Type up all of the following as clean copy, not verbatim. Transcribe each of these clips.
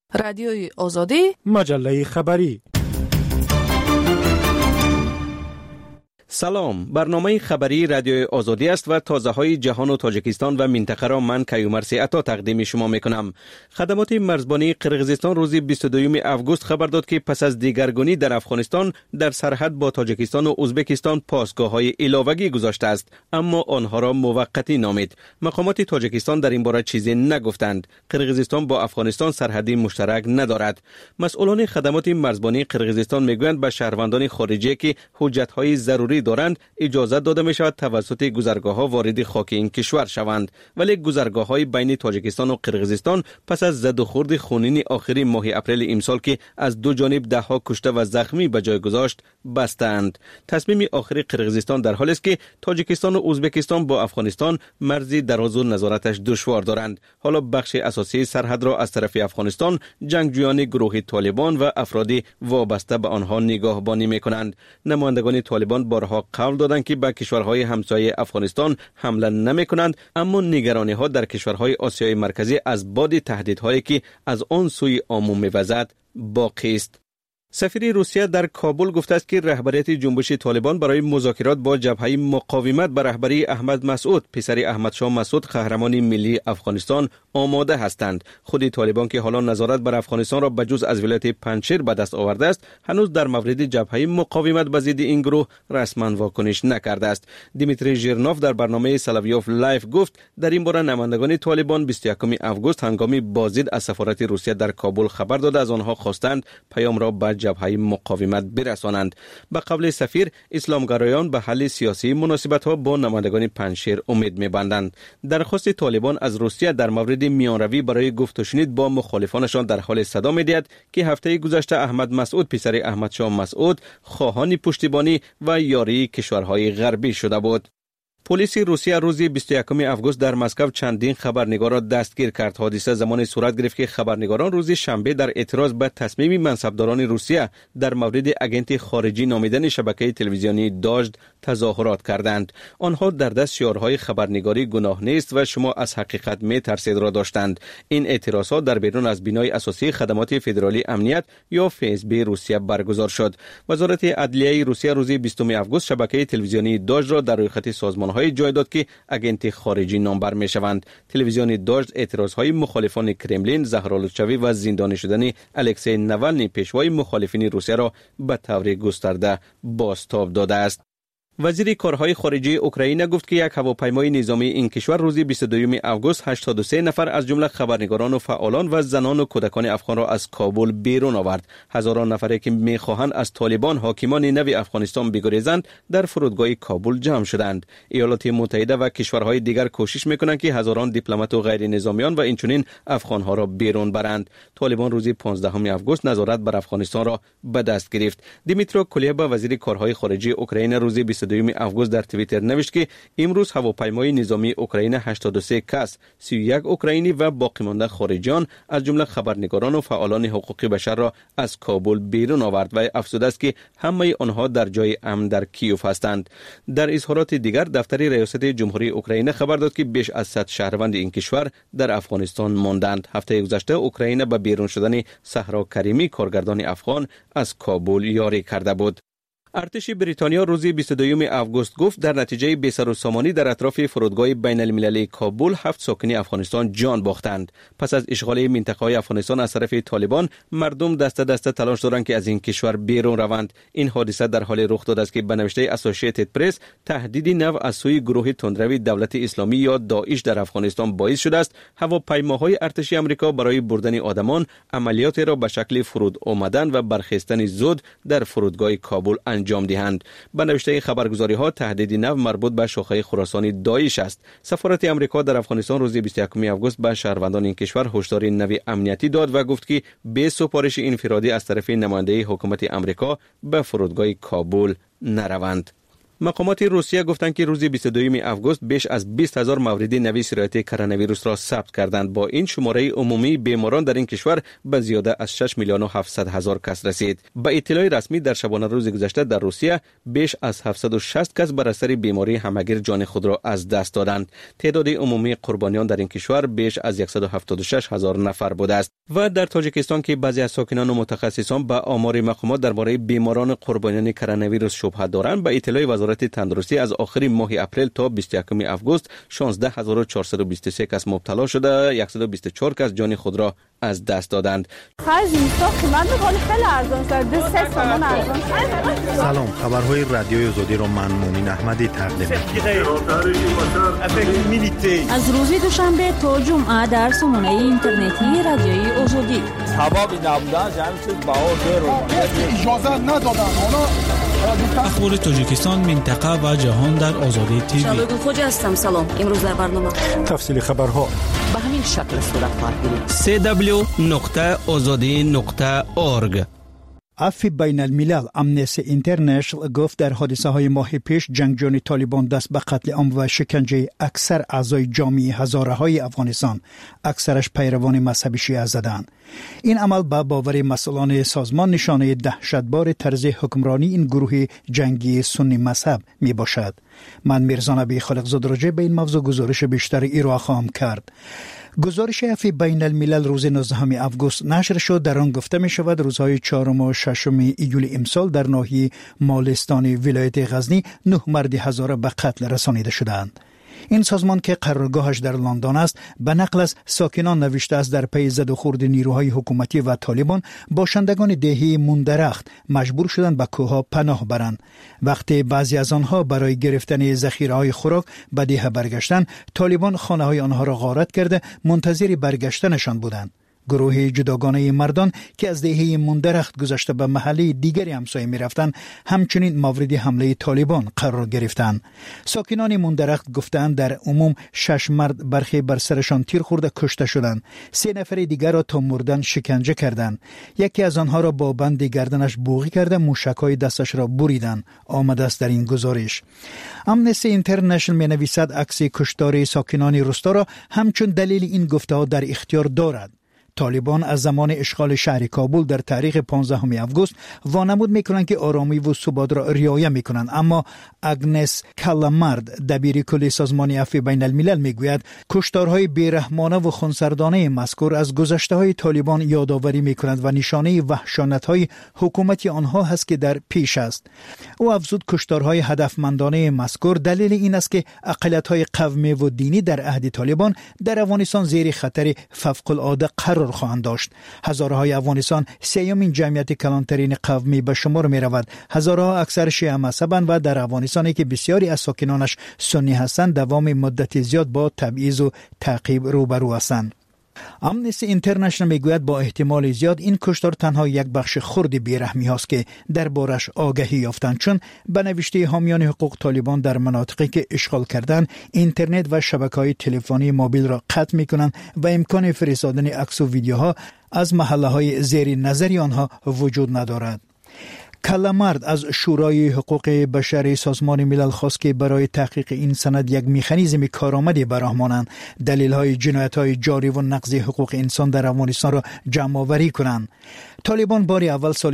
رادیوی آزادی، مجله خبری. سلام، برنامه خبری رادیوی آزادی است و تازه های جهان و تاجیکستان و منطقه را من کیومرث عطا تقدیم شما میکنم. خدمات مرزبانی قرقیزستان روز 22 آگوست خبر داد که پس از دیگرگونی در افغانستان در سرحد با تاجیکستان و ازبکستان پاسگاه های علاوه‌ای گذاشته است، اما آنها را موقتی نامید. مقامات تاجیکستان در این باره چیزی نگفتند. قرقیزستان با افغانستان سرحدی مشترک ندارد. مسئولان خدمات مرزبانی قرقیزستان میگویند به شهروندان خارجی که حجت های ضروری دارند اجازه داده می شود توسط گذرگاه‌ها وارد خاک این کشور شوند، ولی گذرگاه‌های بین تاجیکستان و قرقیزستان پس از زد و خورد خونین آخری ماه اپریل امسال که از دو جانب ده‌ها کشته و زخمی به جای گذاشت بستند. تصمیم آخری قرقیزستان در حالی است که تاجیکستان و ازبکستان با افغانستان مرزی دراز و نظارتش دشوار دارند. حالا بخش اساسی سرحد را از طرف افغانستان جنگجویان گروه طالبان و افرادی وابسته به آنها نگاهبانی می‌کنند. نمایندگان طالبان بارها قول دادند که به کشورهای همسایه افغانستان حمله نمی‌کنند، اما نگرانی‌ها در کشورهای آسیای مرکزی از باد تهدیدهایی که از آن سوی عموم می‌وزد باقی است. سفیر روسیه در کابل گفته است که رهبریت جنبش طالبان برای مذاکرات با جبهه مقاومت به رهبری احمد مسعود پسر احمد شاه مسعود قهرمان ملی افغانستان آماده هستند. خود طالبان که حالا نظارت بر افغانستان را به جز از ولایت پنجشیر به دست آورده است، هنوز در مورد جبهه مقاومت به ضد این گروه رسما واکنش نکرده است. دیمیتری ژیرنوف در برنامه سلاویوف لایف گفت در این باره نمایندگان طالبان 21 آگوست هنگامی بازدید از سفارت روسیه در کابل خبر داده از آنها خواستند پیام را به جبهه مقاومت برسانند. به قول سفیر، اسلامگرایان به حل سیاسی مناسبت‌ها با نمایندگان پنجشیر امید می‌بندند. درخواست طالبان از روسیه در مورد میانروی برای گفت و شنید با مخالفانشان در حال صدا می‌دهد که هفته گذشته احمد مسعود پسر احمد شاه مسعود خواهان پشتیبانی و یاری کشورهای غربی شده بود. پلیس روسیه روز 21 آگوست در مسکو چندین خبرنگار را دستگیر کرد. حادثه زمان صورت گرفت که خبرنگاران روز شنبه در اعتراض به تصمیم منصبداران روسیه در مورد اگنت خارجی نامیدن شبکه تلویزیونی داژد تظاهرات کردند. آنها در دست شعارهای خبرنگاری گناه نیست و شما از حقیقت می‌ترسید را داشتند. این اعتراضات در بیرون از بنای اساسی خدمات فدرالی امنیت یا FSB روسیه برگزار شد. وزارت عدلیه روسیه روز 20 آگوست شبکه تلویزیونی داژد را در روی خط سازمان‌های جای داد که اگنت خارجی نامبر می شوند. تلویزیون داژد اعتراضهای مخالفان کرملین، زهرالودشوی و زندانی شدن الکسی ناولنی پیشوای مخالفین روسیه را به طور گسترده بازتاب داده است. وزیر کارهای خارجه اوکراین گفت که یک هواپیمای نظامی این کشور روز 22 آگوست 83 نفر از جمله خبرنگاران و فعالان و زنان و کودکان افغان را از کابل بیرون آورد. هزاران نفری که می‌خواهند از طالبان حاکمان نو افغانستان بگریزند در فرودگاه کابل جمع شدند. ایالات متحده و کشورهای دیگر کوشش می‌کنند که هزاران دیپلمات و غیر نظامیان و اینچنین افغان‌ها را بیرون برند. طالبان روز 15 آگوست نظارت بر افغانستان را به دست گرفت. دیمیترو کلیبا وزیر کارهای خارجه اوکراین روز 22 آگوست در توییتر نوشت که امروز هواپیمای نظامی اوکراین 83 کس، 31 اوکراینی و باقی مانده خارجیان از جمله خبرنگاران و فعالان حقوق بشر را از کابل بیرون آورد و افزوده است که همه آنها در جای امن در کیوف هستند. در اظهارات دیگر دفتر ریاست جمهوری اوکراین خبر داد که بیش از 100 شهروند این کشور در افغانستان ماندند. هفته گذشته اوکراین به بیرون شدن صحرا کریمی کارگردان افغان از کابل یاری کرده بود. ارتش بریتانیا روز 22 آگوست گفت در نتیجه بی‌سروسامانی در اطراف فرودگاه بین المللی کابل 7 ساکن افغانستان جان باختند. پس از اشغال منطقه‌های افغانستان از طرف طالبان، مردم دسته دسته تلاش دارند که از این کشور بیرون روند. این حادثه در حال رخ داده است که به نوشته اسوسییتد پرس تهدیدی نو از سوی گروه تندروی دولت اسلامی یا داعش در افغانستان باعث شده است هواپیماهای ارتشی آمریکا برای بردن آدمان عملیات را به شکل فرود آمدن و برخاستن زود در فرودگاه کابل انجام دهند. به نوشته خبرگزاری‌ها تهدید نو مربوط به شاخه خراسانی داعش است. سفارت آمریکا در افغانستان روز 21 آگوست به شهروندان این کشور هشداری نو امنیتی داد و گفت که به سفارش انفرادی از طرف نماینده حکومت آمریکا به فرودگاه کابل نروند. مقامات روسیه گفتند که روز 22 آگوست بیش از 20,000 مورد نوی سرایت کرونا ویروس را ثبت کردند. با این شماره عمومی بیماران در این کشور به زیاده از 6,700,000 کس رسید. با اطلاع رسمی در شبانه روز گذشته در روسیه بیش از 760 کس بر اثر بیماری همگیر جان خود را از دست دادند. تعداد عمومی قربانیان در این کشور بیش از 176,000 نفر بوده است. و در تاجیکستان که بعضی از ساکنان و متخصصان به آمار مقامات درباره بیماران قربانیان کرونا ویروس شبهه دارند، به اطلاع وزارت تندرستی از آخر ماه اپریل تا 21 آگوست 16,423 کس مبتلا شده، 124 کس جان خود را از دست دادند. سلام، خبرهای رادیوی آزادی را من مومن احمدی تقدیم می‌کنم. از روز دوشنبه تا جمعه در سامانه اینترنتی رادیوی آزادی. اخبار تاجیکستان، منطقه و جهان در آزادی تیوی. شبگون خوجا هستم. سلام. امروز در برنامه تفصیل خبرها به همین شکل صورت خواهد گرفت. www.azadi.org. عفو بین الملل امنستی اینترنشنال گفت در حادثه های ماه پیش جنگجویان طالبان دست به قتل عام و شکنجه اکثر اعضای جامعه هزاره های افغانستان، اکثرش پیروان مذهب شیعه زدند. این عمل به باور مسئولان سازمان نشانه دهشتبار طرز حکمرانی این گروه جنگی سنی مذهب می باشد. من میرزا نبی خالقزاده راجع به این موضوع گزارش بیشتر ارائه خواهم کرد. گزارش عفو بین الملل روز 19 آگوست نشر شد. در آن گفته می شود روزهای 4 و 6 ایول امسال در ناحیه مالستان ولایت غزنی 9 مرد هزاره به قتل رسانیده شدند. این سازمان که قرارگاهش در لندن است به نقل از ساکنان نوشته است در پی زد و خورد نیروهای حکومتی و طالبان باشندگان دهه موندرخت مجبور شدند به کوهها پناه برند. وقتی بعضی از آنها برای گرفتن ذخیره‌های خوراک به دهه برگشتند، طالبان خانه‌های آنها را غارت کرده منتظر برگشتنشان بودند. گروه جداگانه مردان که از دهه موندرخت گذشته به محله دیگری همسایه می رفتند همچنین مورد حمله طالبان قرار گرفتند. ساکنان موندرخت گفتند در عموم 6 مرد برخی بر سرشان تیر خورده کشته شدند. 3 نفر دیگر را تا مردن شکنجه کردند. یکی از آنها را با بند گردنش بوغی کرده موشک‌های دستش را بریدند. آمده است در این گزارش. امنستی اینترنشنال می نویسد عکس کشتار ساکنان روستا را همچون دلیل این گفته‌ها در اختیار دارد. طالبان از زمان اشغال شهر کابل در تاریخ 15 آگوست وانمود میکنند که آرامی و ثبات را رعایت میکنند، اما اگنس کالامارد دبیر کل سازمان عفو بین الملل میگوید کشتارهای بیرحمانه و خونسردانه مذکور از گذشته‌های طالبان یادآوری میکنند و نشانه وحشت‌های حکومتی آنها هست که در پیش است. او افزود کشتارهای هدفمندانه مذکور دلیل این است که اقلیت‌های قومی و دینی در عهد طالبان در افغانستان زیر خطر فوق‌العاده قرار خواهند داشت. هزاره‌های افغانستان سیمین جمعیت کلانترین قومی به شمار می رود. هزارها اکثر شیعه مذهبند و در افغانستانی که بسیاری از ساکنانش سنی هستند دوام مدت زیاد با تبعیض و تعقیب روبرو هستند. امنستی اینترنشنال میگوید با احتمال زیاد این کشتار تنها یک بخش خرد بیرحمی هاست که دربارش آگاهی یافتند، چون به نوشته حامیان حقوق طالبان در مناطقی که اشغال کردن اینترنت و شبکه‌های تلفنی موبیل را قطع میکنند و امکان فرستادن عکس و ویدیوها از محله‌های زیر نظر آنها وجود ندارد. کالامارد از شورای حقوق بشر سازمان ملل خواست که برای تحقیق این سند یک مکانیزم کارآمدی براه مانند دلیل‌های جنایت‌های جاری و نقض حقوق انسان در افغانستان را جمع‌آوری کنند. طالبان بار اول سال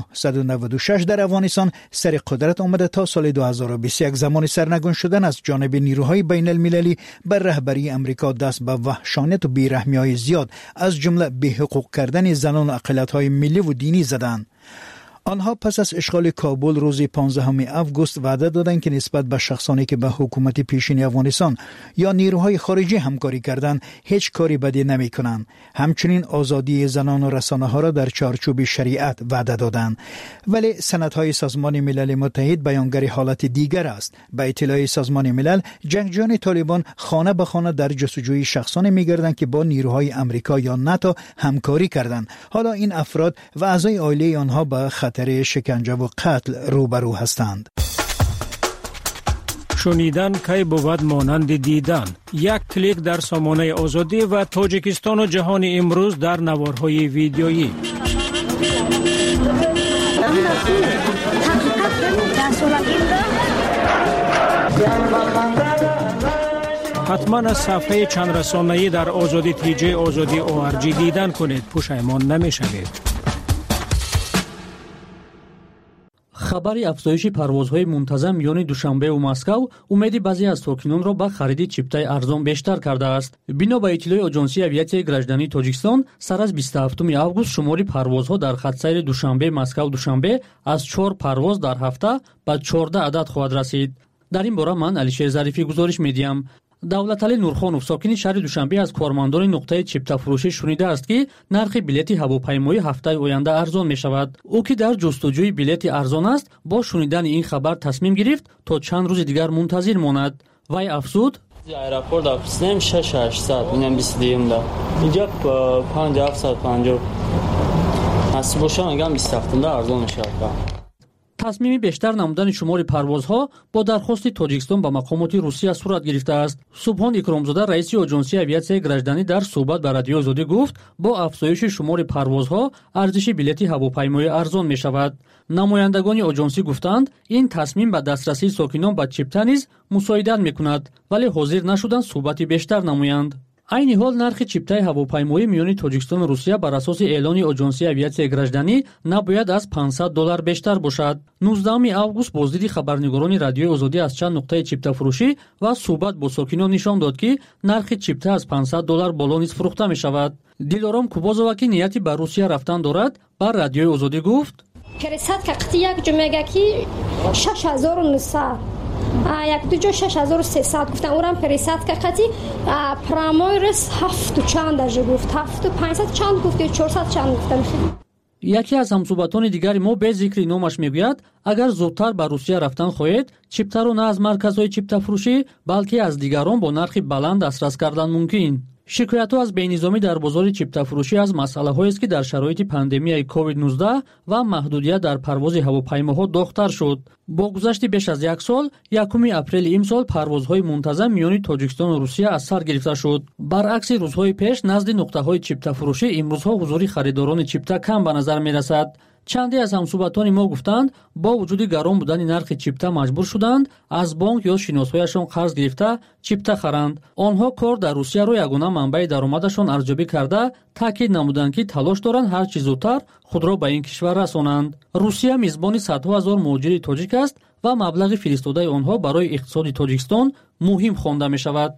1996 در افغانستان سر قدرت آمده تا سال 2021 زمان سرنگون شدن از جانب نیروهای بین المللی بر رهبری امریکا دست به وحشانیت و بیرحمی‌های زیاد از جمله بی‌حقوق کردن زنان و اقلیت‌های ملی و دینی زدند. آنها پس از اشغال کابل روز 15 آگوست وعده دادند که نسبت به شخصانی که به حکومت پیشین افغانستان یا نیروهای خارجی همکاری کردند هیچ کاری بدی نمی کنند. همچنین آزادی زنان و رسانه ها را در چارچوب شریعت وعده دادند. ولی سندهای سازمان ملل متحد بیانگر حالت دیگر است. به اطلاع سازمان ملل جنگجویان طالبان خانه به خانه در جستجوی شخصانی می‌گردند که با نیروهای آمریکا یا ناتو همکاری کردند. حالا این افراد و اعضای عائله آنها به خطر شکنجه و قتل روبرو هستند. شنیدن کی بود مانند دیدن. یک کلیک در سامانه آزادی و تاجیکستان و جهان امروز در نوارهای ویدیویی. حتما از صفحه چند رسانه‌ای در آزادی تیجی آزادی ORG دیدن کنید، پشیمان نمی‌شوید. خبری افزایش پروازهای منتظم میان دوشنبه و مسکو امیدی بعضی از ساکنان را به خرید چیپتای ارزان بیشتر کرده است. بنا به اطلاع آژانسی اویاسیای گراجدانی تاجیکستان، سر از 27 آگوست شمار پروازها در خط سیر دوشنبه مسکو دوشنبه از 4 پرواز در هفته به 14 عدد خواهد رسید. در این باره من علیشیر ظریفی گزارش میدیم. давлатали нурхонов сокини шаҳри душанбе аз кормандони нуқтаи чиптафурӯшӣ шунидааст ки нархи билети ҳавопаймоӣ ҳафтаи оянда арзон мешавад. ӯ ки дар ҷустуҷӯи билети арзон аст, бо шунидани ин хабар тасмим гирифт то чанд рӯзи дигар мунтазир монад. Вай афзуд: аэропорт афрустем 6800 инам 22-да инҷа 5750 ҳасиб бошам агам 27-да арзон мешавад. تصمیم بیشتر نمودن شمار پروازها با درخواست تاجیکستان به مقامات روسیه صورت گرفته است. سبحان اکرامزاده رئیس آژانسی اویاسیای گراجدانی در صحبت با رادیو آزادی گفت با افزایش شمار پروازها ارزش بلیط هواپیمایی ارزان می شود. نمایندگان آژانسی گفتند این تصمیم به دسترسی ساکنان به چیپتا نیز مساعدت می کند، ولی حاضر نشدند صحبت بیشتر نمایند. айни ҳол нархи чиптаи ҳавопаймоӣ миёни тоҷикистону русия бар асоси эълони оҷонсии авиатсияи гражданӣ набояд аз $500 бештар бошад. 19 август боздиди хабарнигорони радиои озодӣ аз чанд нуқтаи чиптафурӯшӣ ва суҳбат бо сокинон нишон дод ки нархи чипта аз $500 боло низ фурӯхта мешавад. дилором кубозова ки нияти ба русия рафтан дорад ба радиои озодӣ гуфт: пересадка қити як ҷо мега ки 6900 як ду ҷо 6300 гуфтан, урам пересадка қати прамой рас 7 чанд аж гуфт 7500 чанд гуфт 400 чанд гуфтан. яке аз ҳамсуҳбатони дигари мо бе зикри номаш мегӯяд агар зудтар ба русия рафтан хоҳед, чиптаро на аз марказҳои чиптафурӯшӣ балки аз дигарон бо нархи баланд дастрас кардан мумкин. шикоятҳо аз бенизомӣ дар бозори чиптафурӯшӣ аз масъалаҳоест ки дар шароити пандемияи COVID-19 ва маҳдудият дар парвози ҳавопаймоҳо дохтар шуд. бо гузашти беш аз як сол, 1 апрели имсол парвозҳои мунтазам миёни тоҷикистону русия аз сар гирифта шуд. баръакси рӯзҳои пеш назди нуқтаҳои чиптафурӯшӣ имрӯзҳо ҳузури харидорони чипта кам ба назар мерасад. чанде аз ҳамсуҳбатони мо гуфтанд бо вуҷуди гарон будани нархи чипта маҷбур шуданд аз бонк ё шиносҳояшон қарз гирифта чипта харанд. онҳо кор дар русияро ягона манбаи даромадашон арзёбӣ карда таъкид намуданд ки талош доранд ҳар чӣ зудтар худро ба ин кишвар расонанд. русия мизбони садҳо ҳазор муҳоҷири тоҷик аст ва маблағи фиристодаи онҳо барои иқтисоди тоҷикистон муҳим хонда мешавад.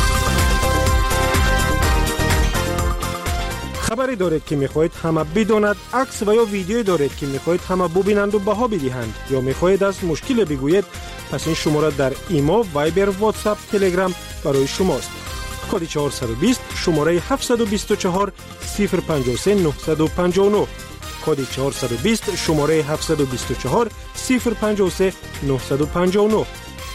خبری دارید که میخواهید همه بداند، عکس و یا ویدیویی دارید که میخواهید همه ببینند و بها بدهند یا میخواهید از مشکل بگویید، پس این شماره در ایما، وایبر، واتساپ، تلگرام برای شماست. کد 420 شماره 724 053 959 کد 420 شماره 724 053 959.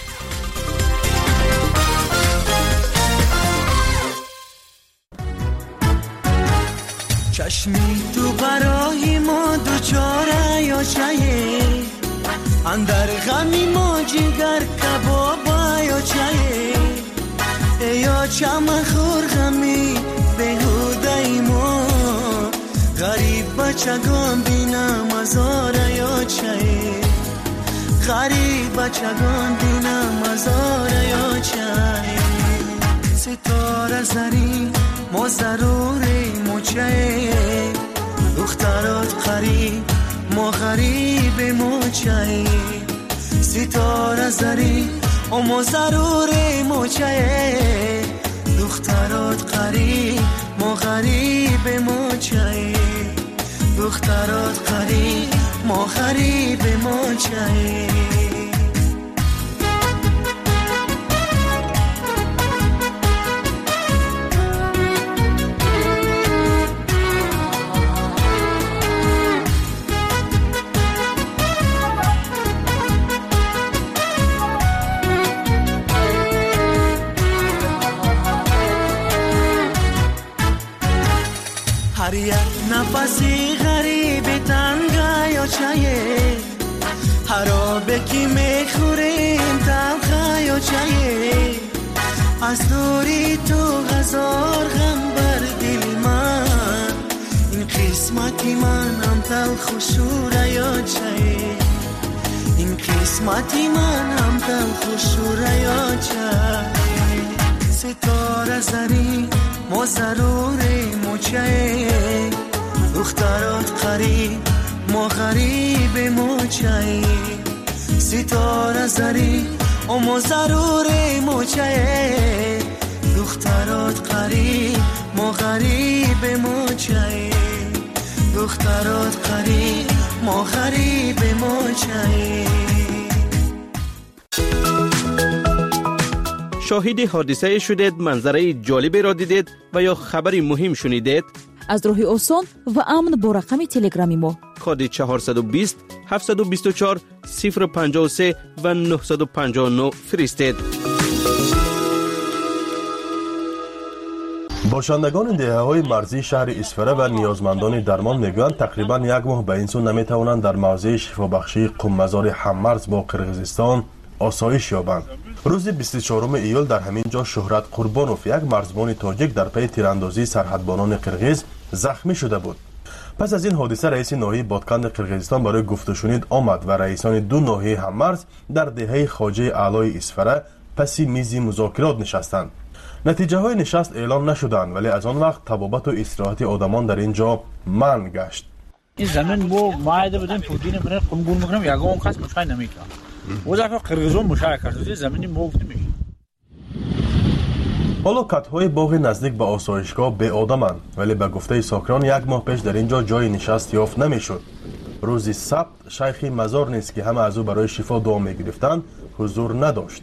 چشمی تو برای ما دوچاره یا چایه، اندر غمی ما جگر کبابا یا چایه، یا چم خور غمی بهوده ما، غریب بچگان بینم ازاره یا چایه، غریب بچگان بینم ازاره یا چایه، ستاره زرین ما ضروری موچه، دخترات قریب ما غریب موچه، ستاره زری ما ضروری موچه، دخترات قریب ما غریب موچه، دخترات قریب ما غریب موچه. هر یک نفسی غریب تنگا یا چایه، هر آبی که میخوریم تلخه یا چایه، از دوری تو هزار غم بر دل من، این قسمتی من هم تلخ و شوره یا چایه، این قسمتی منم تلخ و شوریاچه ستاره زری ما ضروری موچه دخترات قریب ما غریب موچه ستاره زری ما ضروری موچه دخترات قریب ما غریب موچه دخترات قریب ما غریب موچه. شاهد حادثه شدید، منظره جالبی را دیدید و یا خبری مهم شنیدید؟ از راه آسان و امن با رقم تلگرامی ما کد 420 724 053 و 959 فرستید. باشندگان دهه‌های مرزی شهر اسفره و نیازمندان درمان میگویند تقریبا یک ماه به این سو نمیتوانند در موضع شفابخشی قم‌مزار هممرز با قرقیزستان آسایش یابند. روز 24 ایول در همین جا شهرت قربانوف، یک مرزبان تاجیک، در پی تیراندازی سرحدبانان قرقیز زخمی شده بود. پس از این حادثه رئیس ناحیه بادکند قرقیزستان برای گفت و شنید آمد و رئیسان دو ناحیه هممرز در دهه خواجه اعلای اسفره پسی میزی مذاکرات نشستند. نتیجه های نشست اعلام نشدند، ولی از آن وقت طبابت و استراحت آدمان در اینجا منع گشت. این زمین بو مایده بودن پودین من قمگون میکنم یگان کس مشای نمیکنم. وزارت قرقیزستان مشارکت کرده زمینی موقت نمیشه. حالا کتهای باغ نزدیک به آسایشگاه به آدمند، ولی به گفته ساکنان یک ماه پیش در اینجا جای نشست یافت نمیشد. روز سبت شیخ مزار نیست که همه از او برای شفا دعا میگرفتند حضور نداشت.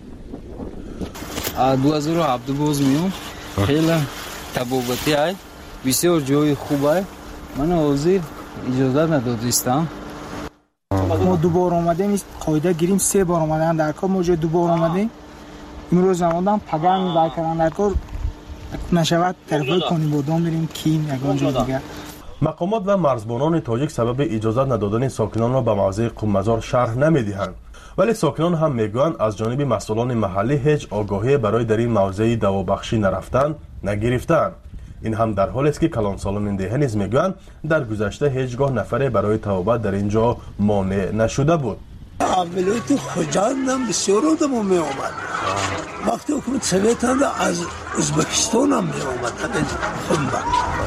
2007 باز میام خیلی طبابتی های بسیار جای خوب های من حاضر اجازه ندادستم. ما دوباره آمدیم قاعده گیریم 3 بار آمدن در کار، ما جای دوباره آمدیم امروز آمدم پگان در کردن در کار نشود طرفای کنیم بودم بریم کیم یگان جای دیگر. مقامات و مرزبانان تاجیک سبب اجازه ندادن ساکنان را به موضع قم‌مزار شرح نمیدهند، ولی ساکنان هم میگویند از جانب مسئولان محلی هیچ آگاهی برای در این موضع دوابخشی نرفتن نگرفتند. این هم در حالی است که کلانسالان دهه نیز میگویند در گذشته هیچگاه نفری برای توبه در اینجا مانع نشده بود. عملیات خوجندم بسیار آدم می آمد. وقتی حکومت سویت از ازبکستان هم می آمد خونده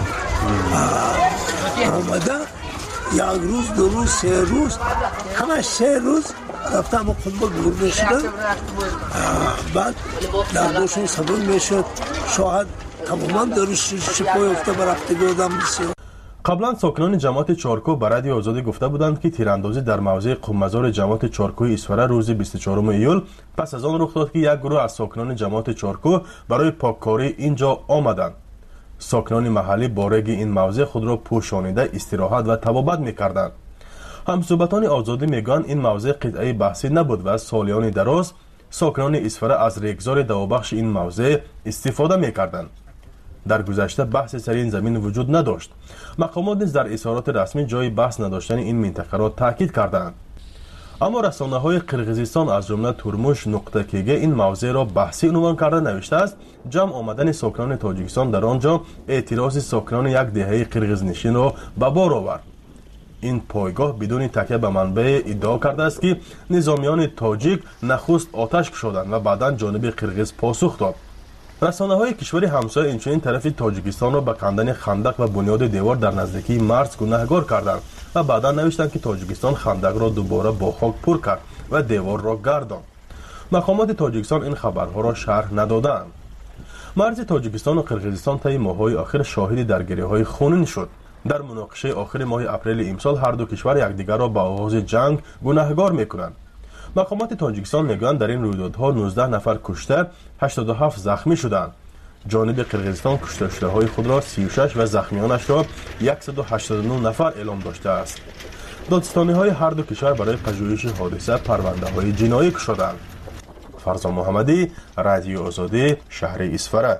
آمده یک روز 2 روز 3 روز همه 3 روز رفتم و خونده دور می شدن. بعد در دوشون سبون می شد شاهد تماما دارش شپای افته برفتگی آدم بسیار. قبلا ساکنان جماعت چارکو به رادیو آزادی گفته بودند که تیراندازی در موضع قم‌مزار جماعت چارکوی اسفره روز 24 ایول پس از آن رخ داد که یک گروه از ساکنان جماعت چارکو برای پاککاری اینجا آمدند. ساکنان محلی با رگ این موضع خود را پوشانیده استراحت و طبابت می‌کردند. همصحبتان آزادی میگویند این موضع قطعه بحثی نبود و سالیان دراز ساکنان اسفره از ریگزار دوابخش این موضع استفاده می‌کردند. در گذشته بحث سر این زمین وجود نداشت. مقامات نیز در اظهارات رسمی جای بحث نداشتن این منطقه را تاکید کردند. اما رسانه‌های قرقیزستان از جمله تورموش نقطه کیگه این موضوع را بحثی عنوان کرده نوشته است جمع آمدن ساکنان تاجیکستان در آنجا اعتراض ساکنان یک دهه قرقیزنشین را به بار آورد. این پایگاه بدون تکیه به منبع ادعا کرده است که نظامیان تاجیک نخست آتش کشیدند و بعدا جانب قرقیز پاسخ داد. رسانه‌های کشور همسایه اینچنین طرف تاجیکستان را به کندن خندق و بنیاد دیوار در نزدیکی مرز گناهکار کردند و بعدا نوشتند که تاجیکستان خندق را دوباره با خاک پر کرد و دیوار را گرداند. مقامات تاجیکستان این خبرها را شرح ندادند. مرز تاجیکستان و قرقیزستان طی ماه‌های آخر شاهد درگیری‌های خونین شد. در مناقشه آخر ماه اپریل امسال هر دو کشور یکدیگر را به آغاز جنگ گناهکار می‌کنند. مقامات تاجیکستان میگویند در این رویدادها 19 نفر کشته 87 زخمی شدند. جانب قرقیزستان کشته شده‌های خود را 36 و زخمیانش را 189 نفر اعلام داشته است. دادستانی‌های هر دو کشور برای پژوهش حادثه پرونده‌های جنایی گشودند. فرزان محمدی، رادیو آزادی، شهر اسفره.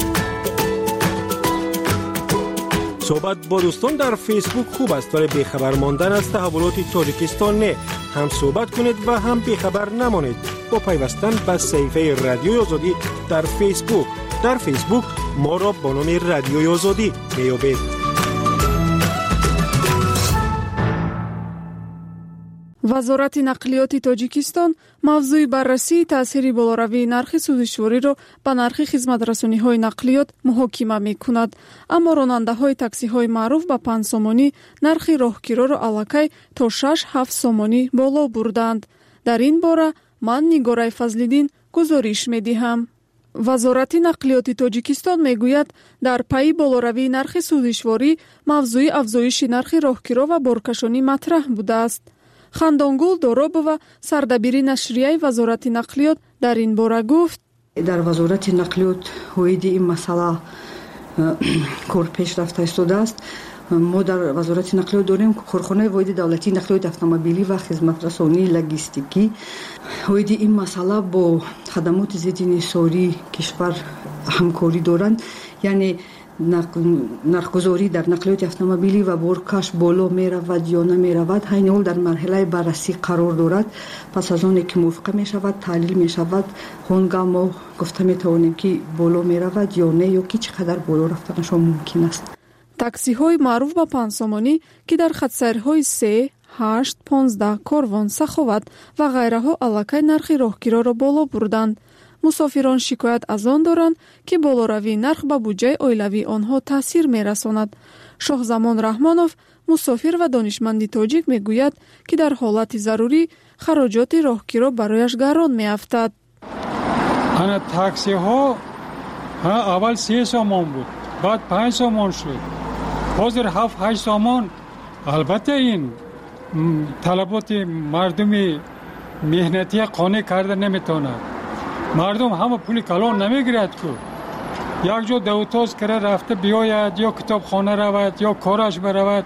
صحبت با دوستان در فیسبوک خوب است ولی بیخبر ماندن از تحولات تاجیکستان نه. هم صحبت کنید و هم بیخبر نمانید با پیوستن به صفحه رادیو آزادی در فیسبوک. در فیسبوک ما را با نام رادیو آزادی بیابید. вазорати нақлиёти тоҷикистон мавзӯи баррасии таъсири болоравии нархи сӯзишвориро ба нархи хизматрасониҳои нақлиёт муҳокима мекунад. Аммо ронандаҳои таксиҳои маъруф ба 5 сомонӣ нархи роҳгироро аллакай то 6-7 сомонӣ боло бурданд. дар ин бора ман Нигораи Фазлиддин гузориш медиҳам. вазорати нақлиёти тоҷикистон мегӯяд, дар пайи болоравии нархи сӯзишворӣ мавзӯи афзоиши нархи роҳгиро ва боркашонӣ матраҳ будааст. Хандонгул Доробова, сардабири нашрияи вазорати нақлиёт, дар ин бора гуфт: дар вазорати нақлиёт ҳоиди ин масъала кор пешрафта истодааст. мо дар вазорати нақлиёт дорем корхонаи воҳиди давлатии нақлиёти автомобилӣ ва хизматрасонии логистикӣ. ҳоиди ин масъала бо хадамоти зидди инҳисории кишвар ҳамкорӣ доранд, яъне нархгузорӣ дар нақлиёти автомобилӣ ва боркаш боло меравад ё намеравад, ҳайни ҳол дар марҳилаи баррасӣ қарор дорад. пас аз оне ки мувофиқа мешавад, таҳлил мешавад, он гаҳ мо гуфта метавонем ки боло меравад ё не, ё ки чӣ қадар боло рафтанашон мумкин аст. таксиҳои маъруф ба 5 сомонӣ ки дар хатсайрҳои 3, 8, 15, Корвон, Саховат ва ғайраҳо аллакай нархи роҳгироро боло бурданд. мусофирон шикоят аз он доранд ки болоравии нарх ба буҷаи оилавии онҳо таъсир мерасонад. Шоҳзамон Раҳмонов, мусофир ва донишманди тоҷик, мегӯяд, ки дар ҳолати зарурӣ хароҷоти роҳгиро барояш гарон меафтад. ана таксиҳо аввал 3 сомон буд, баъд 5 сомон шуд, ҳозир 7-8 сомон. албатта ин талаботи мардуми меҳнатия қонеъ карда наметавонад. мардум ҳама пули калон намегирад ку. як ҷо давтоз кара рафта биёяд, ё китобхона равад, ё кораш баравад,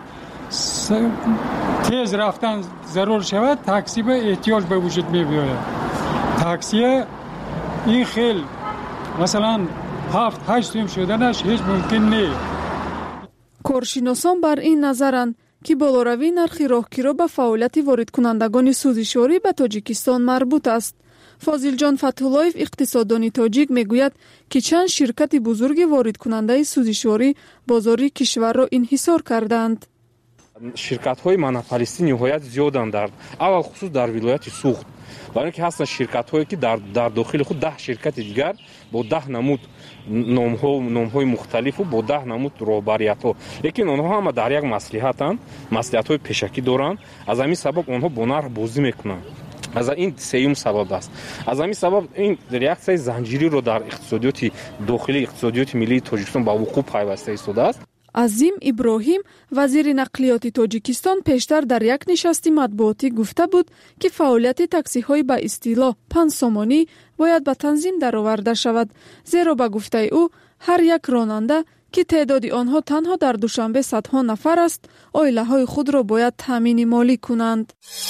тез рафтан зарур шавад, такси ба эҳтиёҷ ба вуҷуд мебиёяд. таксия ин хел масалан 7-8 сум шуданаш ҳеҷ мумкин нест. коршиносон бар ин назаранд, ки болоравии нархи роҳгиро ба фаъолияти воридкунандагони сӯзишворӣ ба Тоҷикистон марбут аст. Фозилҷон Фатҳуллоев, иқтисоддони тоҷик, мегӯяд, ки чанд ширкати бузурги воридкунандаи сӯзишворӣ бозори кишварро инҳисор карданд. ширкатҳои монополисти ниҳоят зиёданд, аввал хусус дар вилояти Суғд, барои ки ҳастанд ширкатҳое ки дар дохили худ 10 ширкати дигар бо 10 намуд номҳои мухталифу бо 10 намуд роҳбариятҳо, лекин онҳо ҳама дар як маслиҳатанд, маслиҳатҳои пешакӣ доранд. аз ҳамин сабаб онҳо бо нарх бозӣ мекунанд. аз ин сеюм сабаб аст. аз ҳамин сабаб ин реаксияи занҷириро дар иқтисодиёти дохилӣ, иқтисодиёти миллии Тоҷикистон ба вуқӯъ пайваста истодааст. Азим Иброҳим, вазири нақлиёти Тоҷикистон, пештар дар як нишасти матбуотӣ гуфта буд, ки фаъолияти таксиҳои ба истилоҳ 5 сомонӣ бояд ба танзим дароварда шавад, зеро ба гуфтаи ӯ ҳар як ронанда, ки теъдоди онҳо танҳо дар душанбе садҳо нафар аст, оилаҳои худро бояд таъмини молӣ кунанд.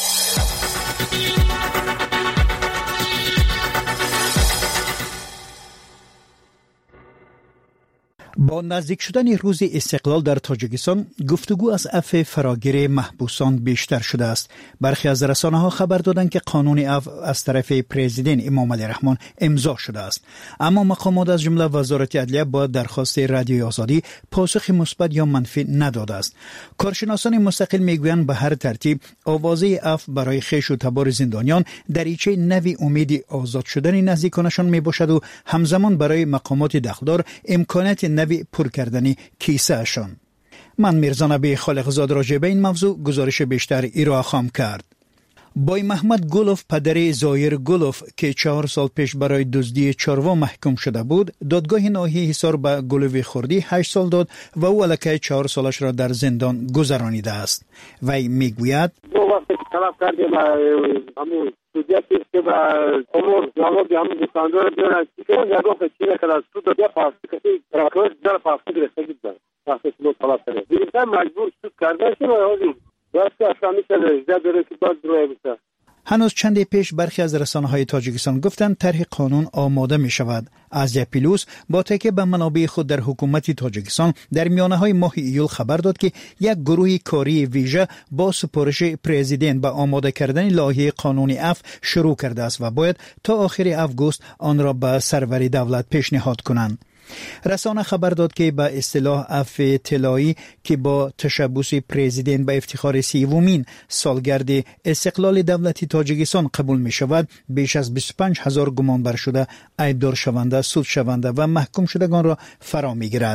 با نزدیک شدن روز استقلال در تاجیکستان گفتگو از عفو فراگیر محبوسان بیشتر شده است. برخی از رسانه‌ها خبر دادند که قانون عفو از طرف پرزیدنت امام علی رحمان امضا شده است، اما مقامات از جمله وزارت عدلیه با درخواست رادیوی آزادی پاسخ مثبت یا منفی نداده است. کارشناسان مستقل میگویند به هر ترتیب آوازه عفو برای خویش و تبار زندانیان دریچه نوی امید آزاد شدن نزدیکانشان میباشد و همزمان برای مقامات دخلدار امکانات نوی پر کردن کیسه اشان. من میرزا نبی خالقزاد راجع به این موضوع گزارش بیشتر ارائه خواهم کرد. بای محمد گلوف، پدر زایر گلوف که 4 سال پیش برای دزدی چاروا محکوم شده بود، دادگاه ناحیه حصار به گلوف خوردی 8 سال داد و او الکی 4 سالش را در زندان گذرانیده است. وی میگوید وقتی طلب کردیم همون سودیتی که با امور جواب همون دکاندار بیان که جواب چیه که از سود دادیا پاس کسی راکوش در پاس گرفته بود. پاس سود طلب کرد. دیگه مجبور سود کرده شد و واسه افغانی که داره که باز روی بشه. هنوز چندی پیش برخی از رسانه‌های تاجیکستان گفتند طرح قانون آماده می شود. آزیا پیلوس با تکیه به منابع خود در حکومت تاجیکستان در میانه‌های ماه ایول خبر داد که یک گروه کاری ویژه با سپارش پرزیدنت به آماده کردن لایحه قانون عفو شروع کرده است و باید تا آخر آگوست آن را به سرور دولت پیشنهاد کنند. رسانه خبر داد که به اصطلاح عفو طلایی که با تشبث پرزیدنت به افتخار 30مین سالگرد استقلال دولت تاجیکستان قبول می شود، بیش از 25,000 گمانبر شده، عیبدار شونده، سود شونده و محکوم شدگان را فرا می گیرد.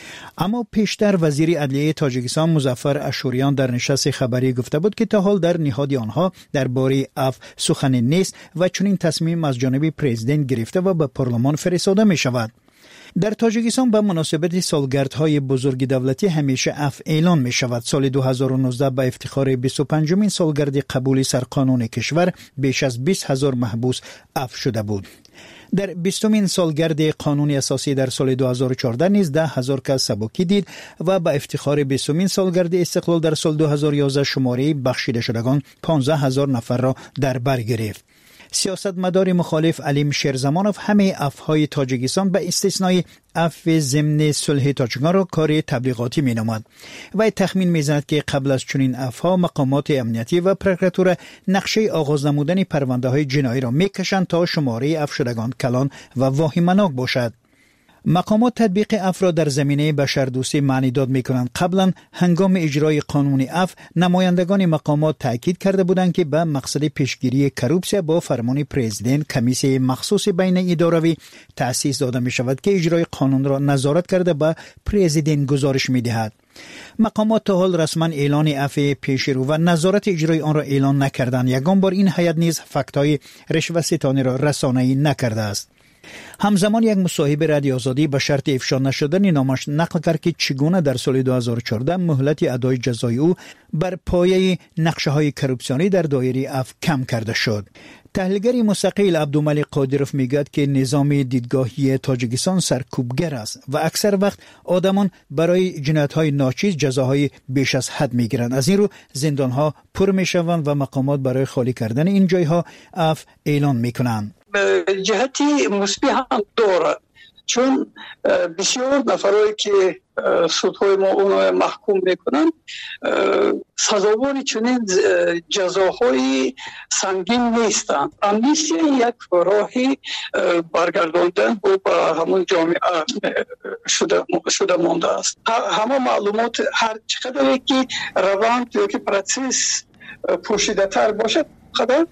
اما پیشتر وزیر عدلیه تاجیکستان مظفر اشوریان در نشست خبری گفته بود که تا حال در نهاد آنها درباره عفو سخن نیست و چنین تصمیم از جانب پرزیدنت گرفته و به پارلمان فرستاده می شود. در تاجیکستان به مناسبت سالگردهای بزرگ دولتی همیشه عفو اعلان می شود. سال 2019 به افتخار 25مین سالگرد قبول سرقانون کشور بیش از 20,000 محبوس عفو شده بود. در 20مین سالگرد قانون اساسی در سال 2014 نیز 10,000 کس سبکی دید و به افتخار 20مین سالگرد استقلال در سال 2011 شماره بخشیده شدگان 15,000 نفر را در بر گرفت. سیاستمدار مخالف علیم شیرزمانوف همه عفوهای تاجیکستان به استثنای عفو ضمن صلح تاجیکان را کار تبلیغاتی می‌نامد. و تخمین می‌زند که قبل از چنین عفوها مقامات امنیتی و پروکراتور نقشه آغاز نمودن پرونده‌های جنایی را می‌کشند تا شماره عفو شدگان کلان و واهمه‌ناک باشد. مقامات تطبیق عفو را در زمینه بشردوستی معنی داد می‌کنند. قبلا هنگام اجرای قانون عفو نمایندگان مقامات تاکید کرده بودند که به مقصد پیشگیری کروپسیا با فرمان پرزیدنت کمیسیون مخصوص بین اداروی تأسیس داده می شود که اجرای قانون را نظارت کرده به پرزیدنت گزارش می‌دهد. مقامات تا حال رسما اعلان عفو پیشرو و نظارت اجرای آن را اعلان نکردند. یگان بار این هیئت نیز فکت‌های رشوه ستانی را رسانه‌ای نکرده است. همزمان یک مصاحبه رادیو آزادی به شرط افشا نشدن نامش نقل کرد که چگونه در سال 2014 مهلت ادای جزای او بر پایه نقشه‌های کروپسیونی در دایره عفو کم کرده شد. تحلیلگر مستقل عبدالملک قادروف میگوید که نظام دیدگاهی تاجیکستان سرکوبگر است و اکثر وقت آدمان برای جنایت‌های ناچیز جزاهای بیش از حد میگیرند. از این رو زندان‌ها پر میشوند و مقامات برای خالی کردن این جایها عفو اعلان میکنند. جهتی مثبت هم داره، چون بسیار نفرایی که سودهای ما اونها محکوم میکنن سزاوار چنین جزاهای سنگین نیستند. امنیستی یک راهی برگرداندن با همون جامعه شده مانده است. همه معلومات هر چقدر که روند یا که پروسس پوشیده تر باشد قدر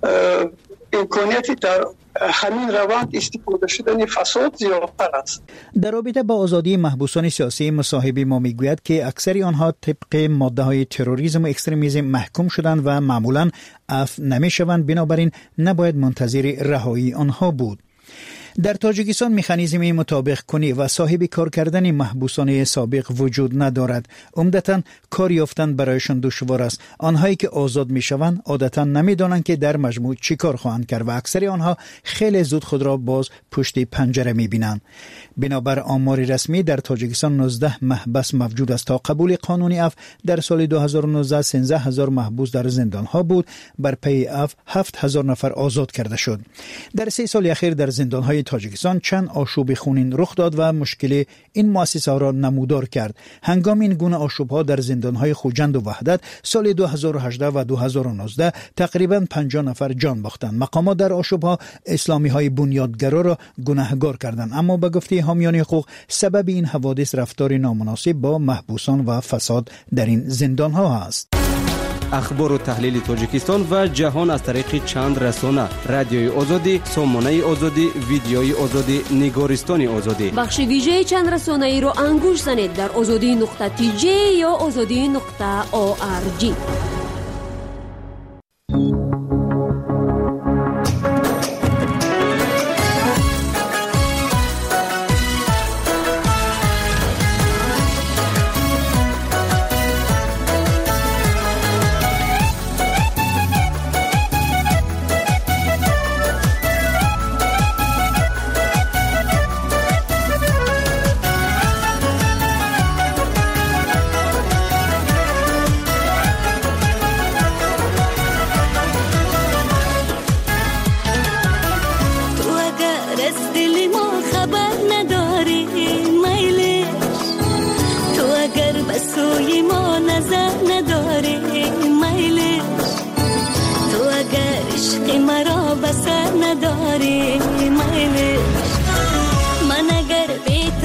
امکانیتی در همین روند استفاده شدن فساد زیادتر است. در رابطه با آزادی محبوسان سیاسی مصاحبه ما میگوید که اکثر آنها طبق ماده‌های تروریسم و اکستریمیسم محکوم شدند و معمولاً عفو نمی‌شوند، بنابراین نباید منتظر رهایی آنها بود. در تاجیکستان مکانیزم مطابق کنی و صاحب کار کردن محبوسان سابق وجود ندارد. عمدتاً کار یافتن برایشان دشوار است. آنهایی که آزاد میشوند عادتاً نمیدانند که در مجموع چی کار خواهند کرد و اکثر آنها خیلی زود خود را باز پشت پنجره میبینند. بنابر آمار رسمی در تاجیکستان 19 محبس موجود است. تا قبول قانون عفو در سال 2019 13,000 محبوس در زندانها بود. بر پی عفو 7,000 نفر آزاد کرده شد. در 3 سال اخیر در زندانهای تاجیکستان چند آشوب خونین رخ داد و مشکل این مؤسسه را نمودار کرد. هنگام این گونه آشوب‌ها در زندان‌های خوجند و وحدت سال 2018 و 2019 تقریباً 50 نفر جان باختند. مقامات در آشوب‌ها اسلامی‌های بنیادگرا را گناهکار کردند، اما به گفته حامیان حقوق سبب این حوادث رفتار نامناسب با محبوسان و فساد در این زندان‌ها است. اخبار و تحلیل تاجیکستان و جهان از طریق چند رسانه: رادیوی آزادی، سامانه آزادی، ویدیوی آزادی، نگارستان آزادی. بخش ویژه چند رسانه‌ای رو انگوش زنید در azadi.tj یا azadi.org. نداری میلش من اگر به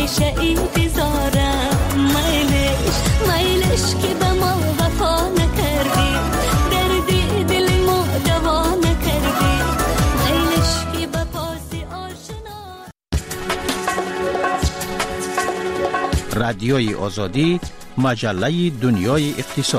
همیشه انتظارم میلش که به ما وفا نکردی دردی دل ما دوا نکردی میلش که به پاس آشنا. رادیوی آزادی، مجله دنیای اقتصاد.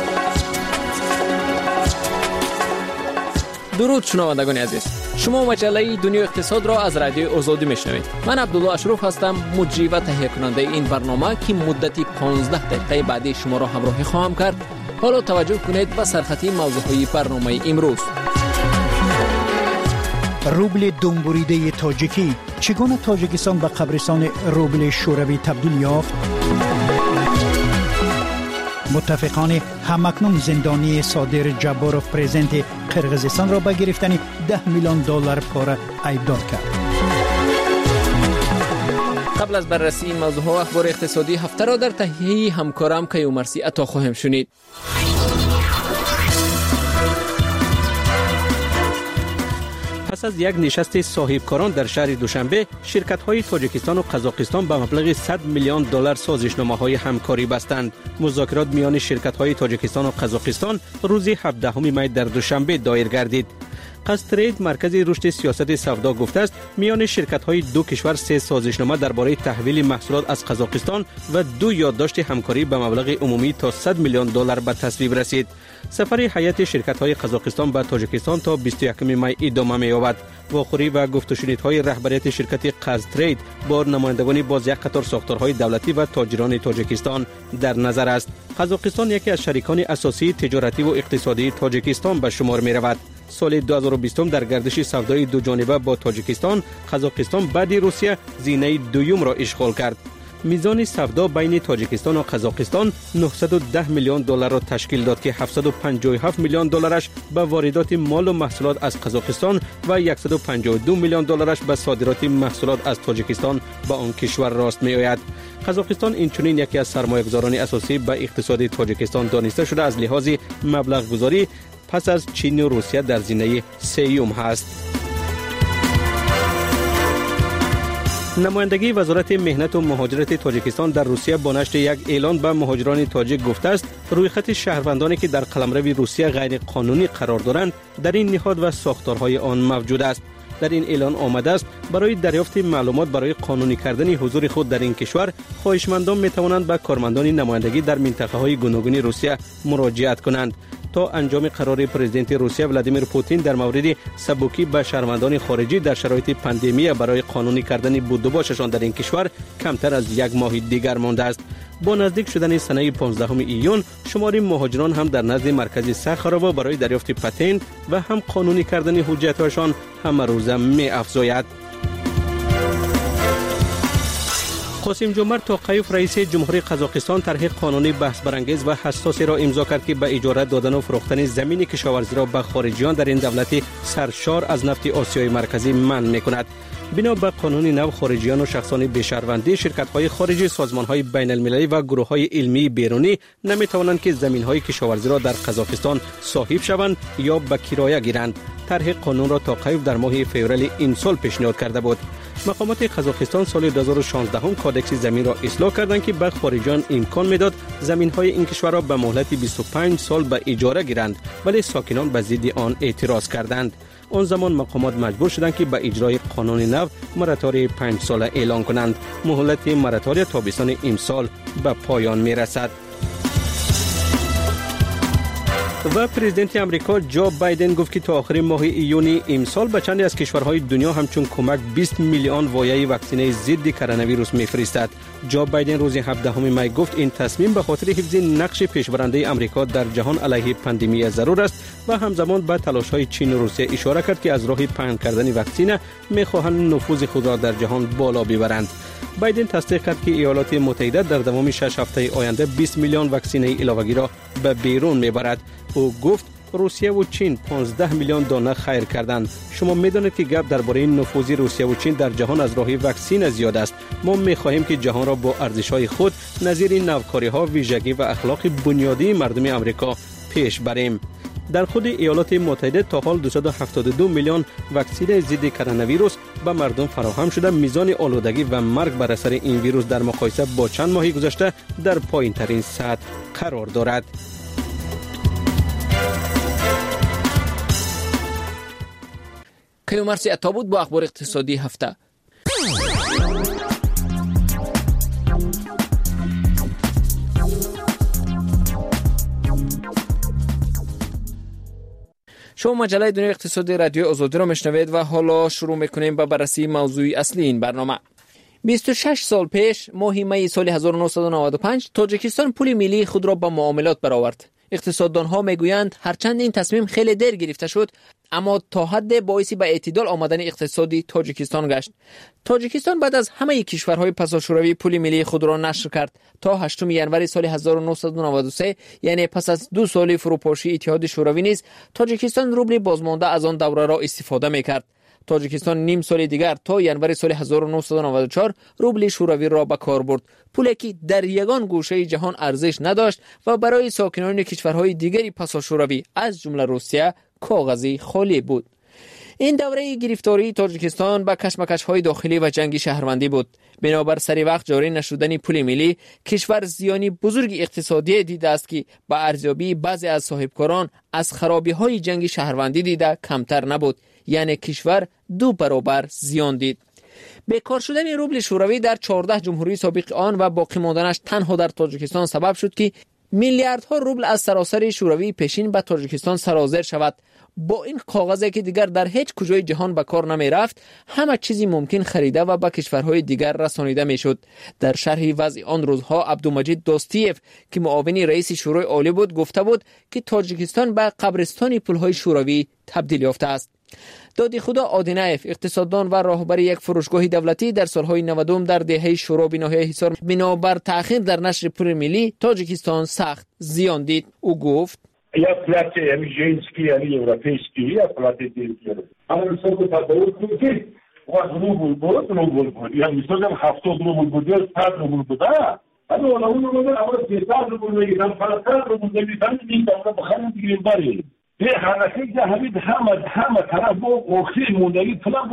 درود شنوندگان عزیز، شما مجله دنیای اقتصاد را از رادیو آزادی میشنوید. من عبدالله اشرف هستم، مجری و تهیه کننده این برنامه که مدتی 15 دقیقه بعدی شما را همراهی خواهم کرد. حالا توجه کنید به سرخطی موضوعهای برنامه امروز. روبل دنبوریده تاجیکی، چگونه تاجیکستان به قبرستان روبل شوروی تبدیل یافت؟ متفقان همکنون زندانی صادر جباروف پرزنت قرقیزستان را به گرفتن $10 میلیون پاره ایبدار کرد. قبل از بررسی این موضوع و اخبار اقتصادی هفته را در تهیه همکارم کیومرثی عطا خواهم شنید. پس از یک نشست صاحبکاران در شهر دوشنبه، شرکت‌های تاجیکستان و قزاقستان به مبلغ $100 میلیون سازشنامه‌های همکاری بستند. مذاکرات میان شرکت‌های تاجیکستان و قزاقستان روز 17 می در دوشنبه دایر گردید. قزترید مرکز رشد سیاست سودا گفته است میان شرکت‌های دو کشور 3 سازشنامه درباره تحویل محصولات از قزاقستان و 2 یادداشت همکاری به مبلغ عمومی تا $100 میلیون به تصویب رسید. سفر هیئت شرکت‌های قزاقستان به تاجیکستان تا 21 می ادامه می‌یابد. واخوری و گفت و شنیدهای رهبریت شرکت قزترید با نمایندگان باز یک قطار ساختارهای دولتی و تاجران تاجیکستان در نظر است. قزاقستان یکی از شریکان اساسی تجارتی و اقتصادی تاجیکستان به شمار می‌رود. سال 2020 در گردش سودای دو جانبه با تاجیکستان، قزاقستان بعد روسیه زینه دوم را اشغال کرد. میزان سودا بین تاجیکستان و قزاقستان $910 میلیون را تشکیل داد که $757 میلیون به واردات مال و محصولات از قزاقستان و $152 میلیون به صادرات محصولات از تاجیکستان به آن کشور راست می آید. قزاقستان اینچنین یکی از سرمایه‌گذاران اساسی به اقتصاد تاجیکستان دانسته شده از لحاظ مبلغ گذاری پس از چین و روسیه در زینه سوم هست. نمایندگی وزارت مهنت و مهاجرت تاجیکستان در روسیه با نشر یک اعلان به مهاجران تاجیک گفته است روی خط شهروندانی که در قلمرو روسیه غیر قانونی قرار دارند در این نهاد و ساختارهای آن موجود است. در این اعلان آمده است برای دریافت معلومات برای قانونی کردن حضور خود در این کشور، خواهشمندان می توانند به کارمندان نمایندگی در منطقه‌های گوناگون روسیه مراجعت کنند. تا انجام قرار پرزیدنت روسیه ولادیمیر پوتین در مورد سبکی به شهروندان خارجی در شرایط پاندمی برای قانونی کردن بود و باششان در این کشور کمتر از یک ماه دیگر مانده است. با نزدیک شدن سنه 15 ایون شمار مهاجران هم در نزد مرکز سخراوا برای دریافت پتنت و هم قانونی کردن حجت‌هایشان همه روزه می افزاید. قاسم جمعه توقیف رئیس جمهوری قزاقستان طرح قانونی بحث برانگیز و حساسی را امضا کرد که به اجاره دادن و فروختن زمین کشاورزی را به خارجیان در این دولت سرشار از نفت آسیای مرکزی منع می‌کند. بنا به قانون نو، خارجیان و شخصان بی‌شهروندی، شرکت‌های خارجی، سازمان‌های بین‌المللی و گروه‌های علمی بیرونی نمی‌توانند که زمین‌های کشاورزی را در قزاقستان صاحب شوند یا به کرایه گیرند. طرح قانون را توقیف در ماه فوریه این سال پیشنهاد کرده بود. مقامات قزاقستان سال 2016 کودکس زمین را اصلاح کردند که به خارجیان امکان میداد زمین‌های این کشور را به مهلت 25 سال به اجاره گیرند، ولی ساکنان به ضد آن اعتراض کردند. آن زمان مقامات مجبور شدند که به اجرای قانون نو مراتوری 5 ساله اعلان کنند. مهلت مراتوری تابستان امسال به پایان میرسد. و پرزیدنت امریکا جو بایدن گفت که تا آخر ماه ایون امسال به چند از کشورهای دنیا همچون کمک 20 میلیون وایه واکسینه ضد کرونا ویروس میفرستد. جو بایدن روز 17 می گفت این تصمیم به خاطر حفظ نقش پیشبرنده امریکا در جهان علیه پاندمی ضرور است و همزمان به تلاش‌های چین و روسیه اشاره کرد که از راه پهن کردن واکسینه می‌خواهند نفوذ خود را در جهان بالا ببرند. بایدن تصدیق کرد که ایالات متحده در دوام 6 هفته آینده 20 میلیون واکسینه علاوه‌ای را به بیرون میبرد. او گفت روسیه و چین 15 میلیون دانه خیر کردند. شما میدانید که گپ درباره نفوذ روسیه و چین در جهان از راه واکسین زیاد است. ما می‌خواهیم که جهان را با ارزش‌های خود نظیر نوکاری‌ها، ویژگی و اخلاق بنیادی مردم امریکا پیش بریم. در خود ایالات متحده تا حال 272 میلیون واکسن ضد کرونا ویروس به مردم فراهم شده. میزان آلودگی و مرگ بر اثر این ویروس در مقایسه با چند ماه گذشته در پایین‌ترین سطح قرار دارد. کیومرثی عطا بود با اخبار اقتصادی هفته. شما مجله دنیای اقتصادی رادیو آزادی را میشنوید و حالا شروع میکنیم با بررسی موضوع اصلی این برنامه. 26 سال پیش ماه می سال 1995 تاجیکستان پول ملی خود را به معاملات برآورد. اقتصاددانها میگویند هرچند این تصمیم خیلی دیر گرفته شد اما تا حد باعثی به اعتدال آمدن اقتصادی تاجیکستان گشت. تاجیکستان بعد از همه کشورهای پساشوروی پول ملی خود را نشر کرد تا 8 ژانویه سال 1993 یعنی پس از 2 سال فروپاشی اتحاد شوروی نیز تاجیکستان روبل بازمانده از آن دوره را استفاده میکرد. تاجیکستان نیم سال دیگر تا ژانویه سال 1994 روبل شوروی را به کار برد، پولی که در یگان گوشه جهان ارزش نداشت و برای ساکنان کشورهای دیگری پساشوروی از جمله روسیه کاغذی خالی بود. این دوره گرفتاری تاجیکستان با کشمکش‌های داخلی و جنگ شهروندی بود. بنابر سری وقت جاری نشدن پول ملی، کشور زیانی بزرگ اقتصادی دیده است که با ارزیابی بعضی از صاحبکاران از خرابی‌های جنگ شهروندی دیده کمتر نبود، یعنی کشور 2 برابر زیان دید. بیکار شدن روبل شوروی در 14 جمهوری سابق آن و باقی ماندنش تنها در تاجیکستان سبب شد که میلیاردها روبل از سراسر شوروی پیشین به تاجیکستان سرازیر شود. با این کاغذی که دیگر در هیچ کجای جهان به کار نمی رفت، همه چیزی ممکن خریده و به کشورهای دیگر رسانیده می شد. در شرح وضع آن روزها عبدالمجید دوستیف که معاون رئیس شورای عالی بود گفته بود که تاجیکستان به قبرستان پولهای شوروی تبدیل یافته است. دادی خدا آدینایف اقتصاددان و راهبر یک فروشگاه دولتی در سالهای 90 در دهه شورا به ناحیه حصار بنابر تأخیر در نشر پول ملی تاجیکستان سخت زیان دید. او گفت یا پلات یعنی جنسی یعنی اروپیسکی یا پلات دیگر اما مثلا تفاوت می‌کنه وقت روبل بود یعنی مثلا 70 روبل بود یا 100 روبل بود اما اون روبل اول 300 روبل میگن فرق روبل میگن میتونه بخرن دیگه بری یه حرکتی که همه طرف با وقتی موندگی فلان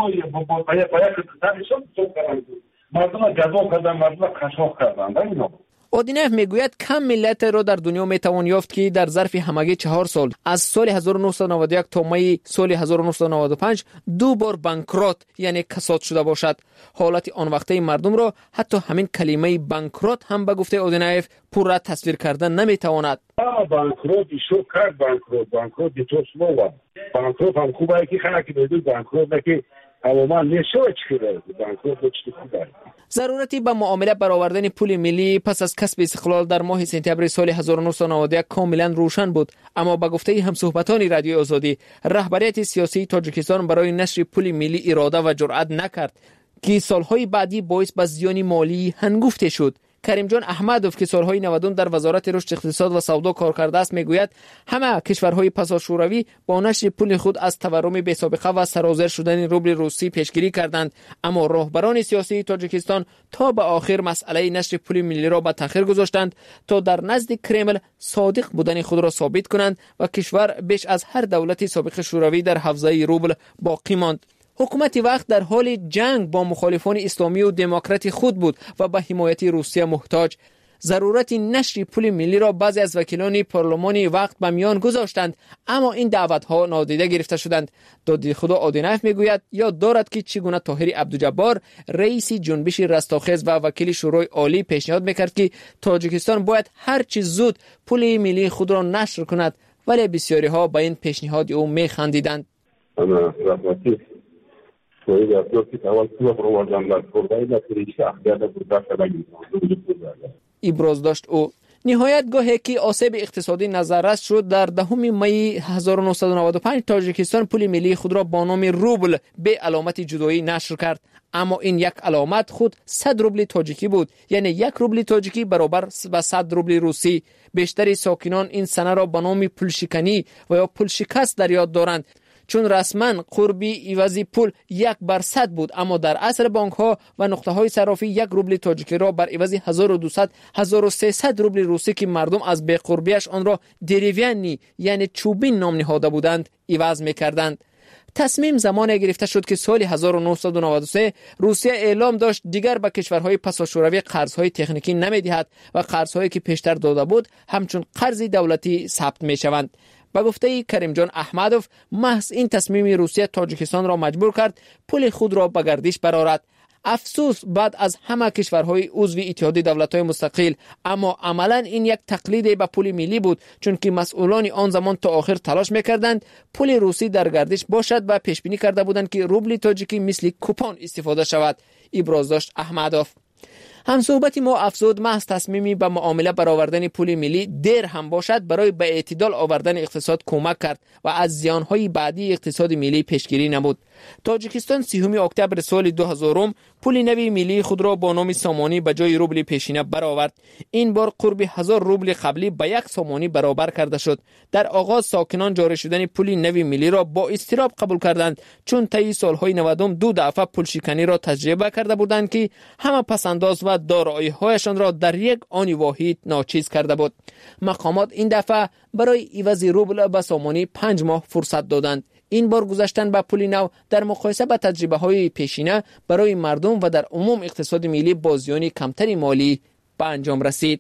باید کتابشون تو کردن مردم جذاب کردن مردم خشاف کردن اینا. اودینف میگوید کم ملت را در دنیا میتوان یافت که در ظرف همگی 4 سال از سال 1991 تا می سال 1995 2 بار بانکروت یعنی کساد شده باشد. حالت آن وقته مردم را حتی همین کلمه بانکروت هم به گفته اودینف پورا تصویر کردن نمیتواند. بانکروت شو کرد بانکروت تو سلوا بانکروت هم خوبه که خلک بدون بانکروت که اما نشو چیه بانکروت چی خوبه. ضرورتی به معامله برآوردن پول ملی پس از کسب استقلال در ماه سپتامبر سال 1991 کاملا روشن بود، اما به گفته همصحبتان رادیو آزادی رهبریت سیاسی تاجیکستان برای نشر پول ملی اراده و جرأت نکرد که سالهای بعدی باعث به زیان مالی هنگفته شد. کریم جان احمدوف که سالهای 90 در وزارت رشد اقتصاد و سودا کار کرده است میگوید همه کشورهای پساشوروی با نشر پول خود از تورم بی‌سابقه و سرازیر شدن روبل روسی پیشگیری کردند، اما راهبران سیاسی تاجیکستان تا به آخر مسئله نشر پول ملی را به تأخیر گذاشتند تا در نزد کرمل صادق بودن خود را ثابت کنند و کشور بیش از هر دولت سابق شوروی در حوزه روبل باقی ماند. حکومت وقت در حال جنگ با مخالفان اسلامی و دموکرات خود بود و به حمایت روسیه محتاج. ضرورت نشر پول ملی را بعضی از وکیلان پارلمانی وقت به میان گذاشتند، اما این دعوت‌ها نادیده گرفته شدند. دادی خدا آدینایف میگوید یاد دارد که چگونه طاهر عبدالجبار رئیس جنبش رستاخیز و وکیل شورای عالی پیشنهاد میکرد که تاجیکستان باید هر چه زود پول ملی خود را نشر کند، ولی بسیاری ها به این پیشنهاد او میخندیدند. ابراز داشت او. نهایت گاهی که آسیب اقتصادی نظررس شد در 10 می 1995 تاجیکستان پول ملی خود را با نام روبل به علامت جدایی نشر کرد، اما این یک علامت خود 100 روبل تاجیکی بود، یعنی 1 روبل تاجیکی برابر با 100 روبل روسی. بیشتر ساکنان این سنه را به نام پول شکنی و یا پول شکست در یاد دارند، چون رسما قربی عوض پول 1% بود، اما در عصر بانک ها و نقطه های صرافی 1 روبل تاجیکی را بر عوض 1200 1300 روبل روسی که مردم از بی‌قربیش آن را دریویانی یعنی چوبین نام نهاده بودند عوض می‌کردند. تصمیم زمان گرفته شد که سال 1993 روسیه اعلام داشت دیگر به کشورهای پساشوروی قرضهای تکنیکی نمی‌دهد و قرضهایی که پیشتر داده بود همچون قرض دولتی ثبت می‌شوند. با گفته کریم جان احمدوف، محض این تصمیم روسیه تاجیکستان را مجبور کرد پول خود را به گردش برآورد. افسوس بعد از همه کشورهای عضو اتحادیه دولت‌های مستقل، اما عملاً این یک تقلید به پول ملی بود، چون که مسئولان آن زمان تا آخر تلاش می‌کردند پول روسی در گردش باشد و پیش بینی کرده بودند که روبل تاجیکی مثل کوپن استفاده شود. ابراز داشت احمدوف. همصحبت ما افزود محض تصمیمی به معامله برآوردن پول ملی دیر هم باشد برای به اعتدال آوردن اقتصاد کمک کرد و از زیانهای بعدی اقتصاد ملی پیشگیری نمود. تاجیکستان 30 اکتبر سال 2000 پول نوی ملی خود را با نام سامانی به جای روبل پیشینه برآورد. این بار قرب 1000 روبل قبلی به 1 سامانی برابر کرده شد. در آغاز ساکنان جاری شدن پول نوی ملی را با اضطراب قبول کردند، چون طی سالهای 90 2 دفعه پول شکنی را تجربه کرده بودند که همه پسنداز و دارایی‌هایشان را در یک آن واحد ناچیز کرده بود. مقامات این دفعه برای عوض روبل به سامانی 5 ماه فرصت دادند. این بار گذشتن به پول نو در مقایسه با تجربه‌های پیشینه برای مردم و در عموم اقتصاد ملی با زیان کمتری مالی به انجام رسید.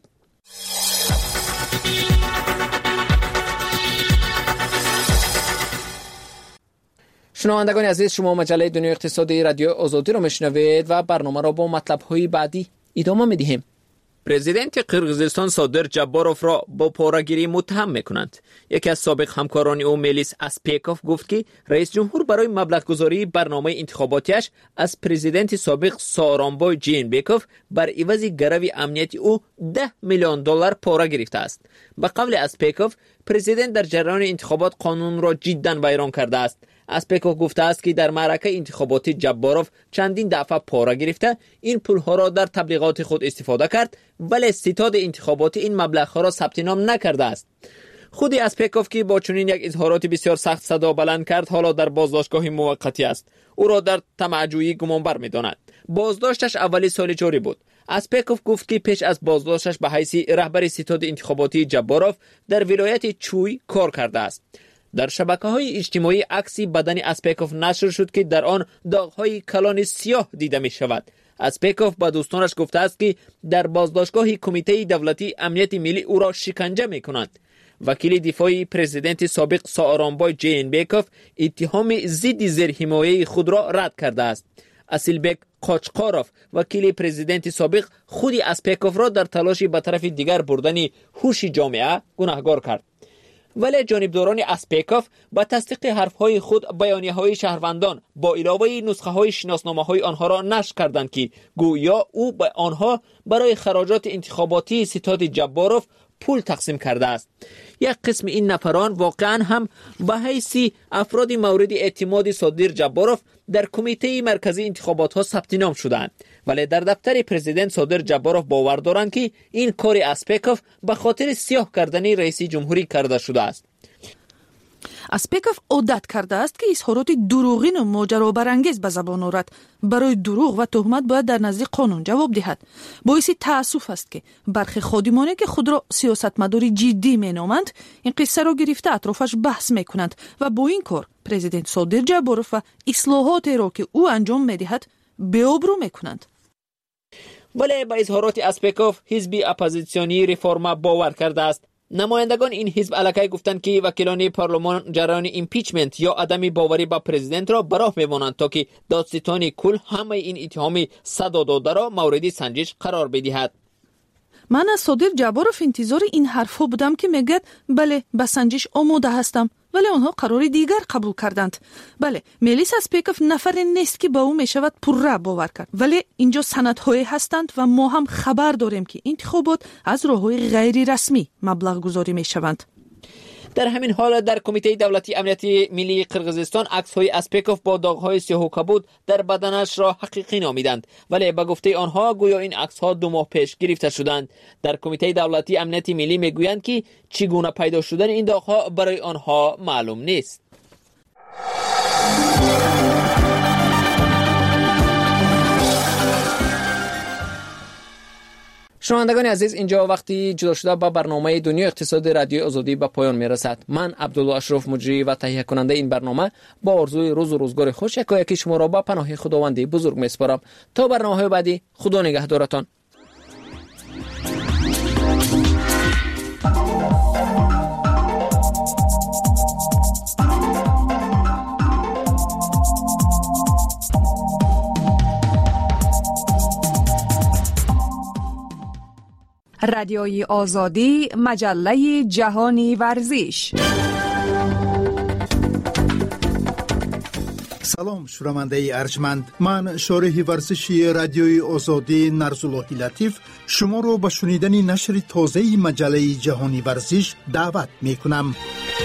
شنوندگان عزیز، شما مجله دنیای اقتصادی رادیو آزادی را میشنوید و برنامه را با مطلب‌های بعدی ادامه می‌دهیم. پرزیدنت قرقیزستان صادر جباروف را با پاره‌گیری متهم می‌کنند. یکی از سابق همکاران او میلیس اسپیکوف گفت که رئیس جمهور برای مبلغ‌گذاری برنامه انتخاباتیش از پرزیدنت سابق سارانبای جینبکوف بر عوض گرو امنیتی او $10 میلیون پاره گرفته است. به قول اسپیکوف، پرزیدنت در جریان انتخابات قانون را جداً ویران کرده است. اسپیکوف گفته است که در معرکه انتخاباتی جباروف چندین دفعه پاره گرفته این پولها را در تبلیغات خود استفاده کرد، ولی ستاد انتخاباتی این مبلغ‌ها را ثبت نام نکرده است. خود اسپیکوف که با چنین یک اظهارات بسیار سخت صدا بلند کرد حالا در بازداشتگاه موقتی است. او را در طمع‌جویی گمانبر می‌داند. بازداشتش اولی سال جاری بود. اسپیکوف گفت که پیش از بازداشتش به حیث رهبر ستاد انتخاباتی جباروف در ولایت چوی کار کرده است. در شبکه‌های اجتماعی عکسی بدن اسپیکوف نشر شد که در آن داغ‌های کلان سیاه دیده می‌شود. اسپیکوف با دوستانش گفته است که در بازداشتگاه کمیته دولتی امنیت ملی او را شکنجه می‌کنند. وکیل دفاع پرزیدنت سابق سارانبای جینبکوف اتهام ضد زیرحمایه خود را رد کرده است. اسیلبک قاچقاروف وکیل پرزیدنت سابق خود اسپیکوف را در تلاش به طرف دیگر بردن هوش جامعه گناهکار کرد. ولی جانبداران اسپیکوف با تصدیق حرفهای خود بیانیه‌های شهروندان با علاوه نسخه‌های شناسنامه‌های آنها را نشر کردند که گویا او به آنها برای خراجات انتخاباتی ستاد جباروف پول تقسیم کرده است. یک قسم این نفران واقعا هم به حیث افراد مورد اعتماد صادر جباروف در کمیته مرکزی انتخابات ها ثبت نام شدند، ولی در دفتر پرزیدنت صادر جباروف باور دارند که این کار اسپیکوف به خاطر سیاه کردن رئیس جمهوری کرده شده است. اسپیکوف عادت کرده است که اظهارات دروغین و ماجرابرانگیز به زبان آورد. برای دروغ و تهمت باید در نزد قانون جواب دهد. باعث تأسف است که برخی خادمانی که خود را سیاستمدار جدی مینامند این قصه را گرفته اطرافش بحث میکنند و با این کار پرزیدنت صادر جباروف و اصلاحات را که او انجام میدهد بی‌آبرو میکنند. ولی با اظهارات اسپیکوف حزب اپوزیسیونی ریفورما باور کرده است. نمایندگان این حزب علاقه گفتند که وکیلان پارلمان جریان ایمپیچمنت یا عدم باوری با پرزیدنت را براه می‌مانند تا که دادستان کل همه این اتهام صدا داده را مورد سنجش قرار بدهد. من از صادر جباروف انتظار این حرفها بودم که میگد بله به سنجش آماده هستم، ولی آنها قرار دیگر قبول کردند. بله، میلیس اسپیکوف نفر نیست که با او میشود پرره باور کرد، ولی اینجا سندهای هستند و ما هم خبر داریم که انتخابات از راههای غیر رسمی مبلغ گذاری میشوند. در همین حال در کمیته دولتی امنیت ملی قرقیزستان عکس‌های اسپیکوف با داغ‌های سیاه و کبود در بدنش را حقیقی نامیدند، ولی به گفته آنها گویا این عکس‌ها 2 ماه پیش گرفته شدند. در کمیته دولتی امنیت ملی میگویند که چگونه پیدا شدن این داغ‌ها برای آنها معلوم نیست. شنوندگان عزیز، اینجا وقتی جدا شده با برنامه دنیای اقتصاد رادیو آزادی به پایان میرسد. من عبدالله اشرف مجری و تهیه کننده این برنامه با آرزوی روز و روزگار خوش یکایک شما را با پناه خداوند بزرگ میسپارم. تا برنامه‌های بعدی، خدا نگهدارتان. رادیوی آزادی، مجله جهانی ورزش. سلام شنونده ارجمند، من شارح ورزشی رادیوی آزادی نرزالله لطیف شما رو به شنیدن نشر تازه مجله جهانی ورزش دعوت می کنم.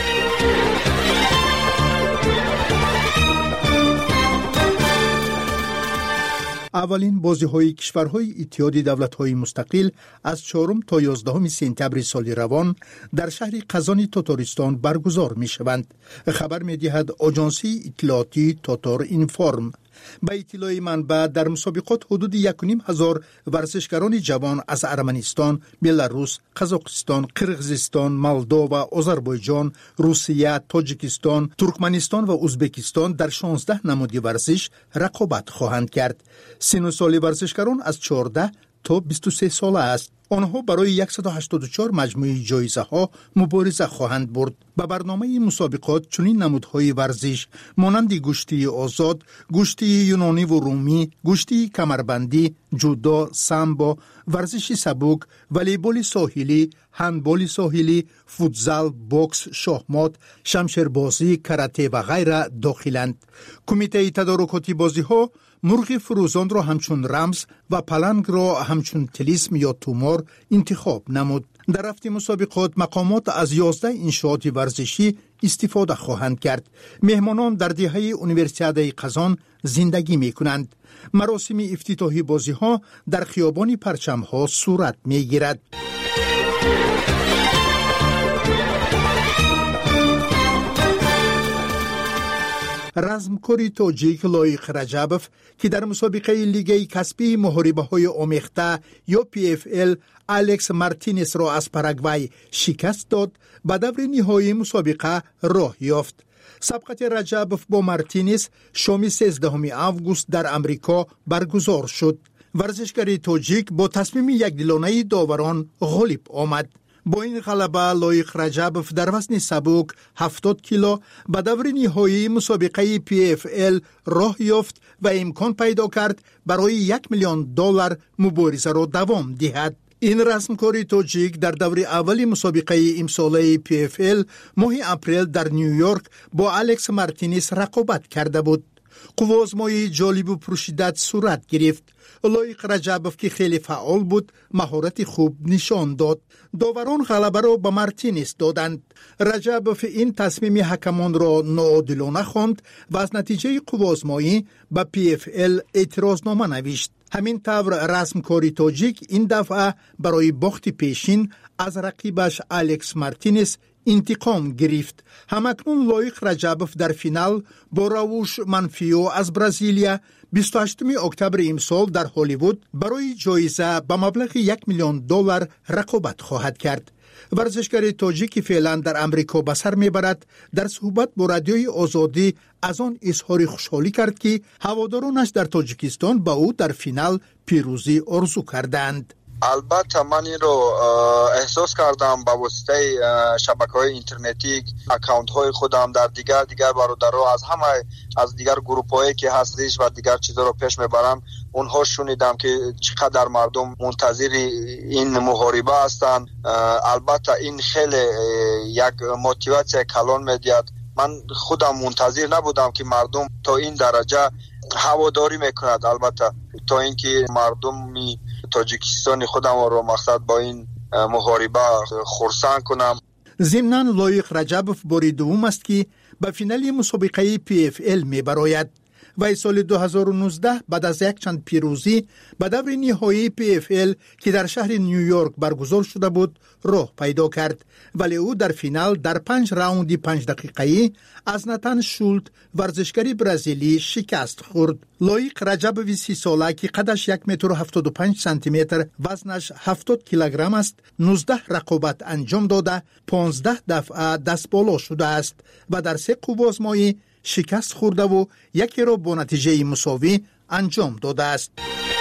اولین بازی‌های کشورهای اتحاد دولت‌های مستقل از 4 تا 11 سپتامبر سال روان در شهر قزان تاتارستان برگزار می‌شوند. خبر می‌دهد آژانسی اطلاعاتی تاتار اینفارم. به اطلاع منبع در مسابقات حدود 1,500 ورزشکاران جوان از ارمنستان، بلاروس، قزاقستان، قرغیزستان، مولداوا، آذربایجان، روسیه، تاجیکستان، ترکمنستان و ازبکستان در 16 نماد ورزش رقابت خواهند کرد. سن و سال ورزشکاران از 14 تا 23 ساله است. آنها برای 184 مجموعه جایزه ها مبارزه خواهند برد. به برنامه مسابقات چنین نمودهای ورزش مانند گشتی آزاد، گشتی یونانی و رومی، گشتی کمربندی، جودو، سامبو، ورزش سبک، والیبال ساحلی، هندبال ساحلی، فوتزال، بوکس، شاهمات، شمشیربازی، کاراته و غیره داخلند. کمیته تدارکاتی بازی ها مرغ فروزان را همچون رمز و پلنگ را همچون طلسم یا تومار انتخاب نمود. در هفته مسابقات مقامات از 11 انشاءات ورزشی استفاده خواهند کرد. مهمانان در دهه اونیورسیاده قزان زندگی می کنند. مراسم افتتاحی بازی ها در خیابان پرچم ها صورت می گیرد. رزمکاری تاجیک لایق رجبف که در مسابقه لیگ کسبی محاربه های آمیخته یا PFL الکس مارتینز را از پاراگوای شکست داد، به دور نهایی مسابقه راه یافت. سبقت رجبف با مارتینز شام 13 آگوست در امریکا برگزار شد. ورزشکار تاجیک با تصمیم یکدلانه داوران غالب آمد. با این غلبه لایق رجبف در وزن سبک 70 کیلو به دور نهایی مسابقه PFL راه یافت و امکان پیدا کرد برای $1 میلیون مبارزه را دوام دهد. این رسمکاری تاجیک در دور اول مسابقه امساله PFL ماه اپریل در نیویورک با الکس مارتینز رقابت کرده بود. قوازمای جالب و پرشدت صورت گرفت. لایق رجبف که خیلی فعال بود مهارت خوب نشان داد. داوران غلبه را به مارتینز دادند. رجبف این تصمیم حکمان را ناعادلانه خواند و از نتیجه قوازمایی به PFL اعتراضنامه نوشت. همین طور رسمکاری تاجیک این دفعه برای باخت پیشین از رقیبش الکس مارتینز انتقام گرفت. همکنون لایق رجبف در فینال با روش منفیو از برزیلیا 28 اکتبر امسال در هالیوود برای جایزه به مبلغ $1 میلیون رقابت خواهد کرد. ورزشکار تاجیک فعلا در امریکا به سر میبرد در صحبت با رادیوی آزادی از آن اظهار خوشحالی کرد که هوادارانش در تاجیکستان به او در فینال پیروزی آرزو کردند. البته من این رو احساس کردم با واسطه شبکه‌های اینترنتی، اکانت‌های خودم در دیگر برادرها از دیگر گروپ‌هایی که هستش و دیگر چیزا رو پیش میبرن، اونها شنیدم که چقدر مردم منتظر این محاربه هستند. البته این خیلی یک موتیواسیون کلان میدهد. من خودم منتظر نبودم که مردم تا این درجه هواداری میکند. البته تا اینکه مردم تاجیکستان خودم رو مقصد با این محاربه خرسند کنم. ضمناً لایق رجبف بار دوم است که به فینال مسابقه PFL می براید. و سال 2019 بعد از یک چند پیروزی به دور نهایی PFL که در شهر نیویورک برگزار شده بود راه پیدا کرد، ولی او در فینال در 5 راوند 5 دقیقه‌ای از ناتان شولت ورزشکاری برزیلی شکست خورد. لویق رجب 30 ساله که قدش 1 متر و 75 سانتی متر، وزنش 70 کیلوگرم است، 19 رقابت انجام داده 15 دفعه دست بالا شده است و در 3 قوازمایی شکست خورده و یکی را با نتیجه مساوی انجام داده است.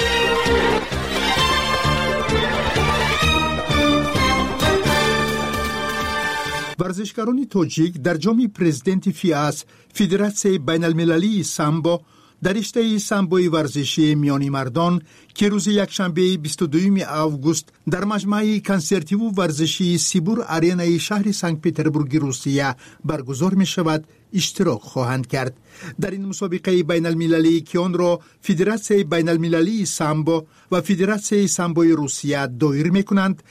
ورزشکاران تاجیک در جام پرزیدنت فیاس فدراسیون بین المللی سامبو در رشته سامبوی ورزشی میانی مردان که روز یکشنبه 22 آگوست در مجمع کنسرتی و ورزشی سیبور آرینای شهر سنت پترزبورگ روسیه برگزار می شود اشتراک خواهند کرد. در این مسابقه بین المللی که آن را فدراسیون بین المللی سامبو و فدراسیون سامبوی روسیه دایر می کنند،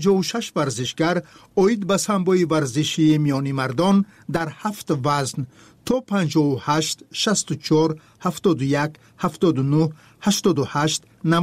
56 ورزشکار اوید به سامبوی ورزشی میانی مردان در 7 وزن تو 58 64 71 79 88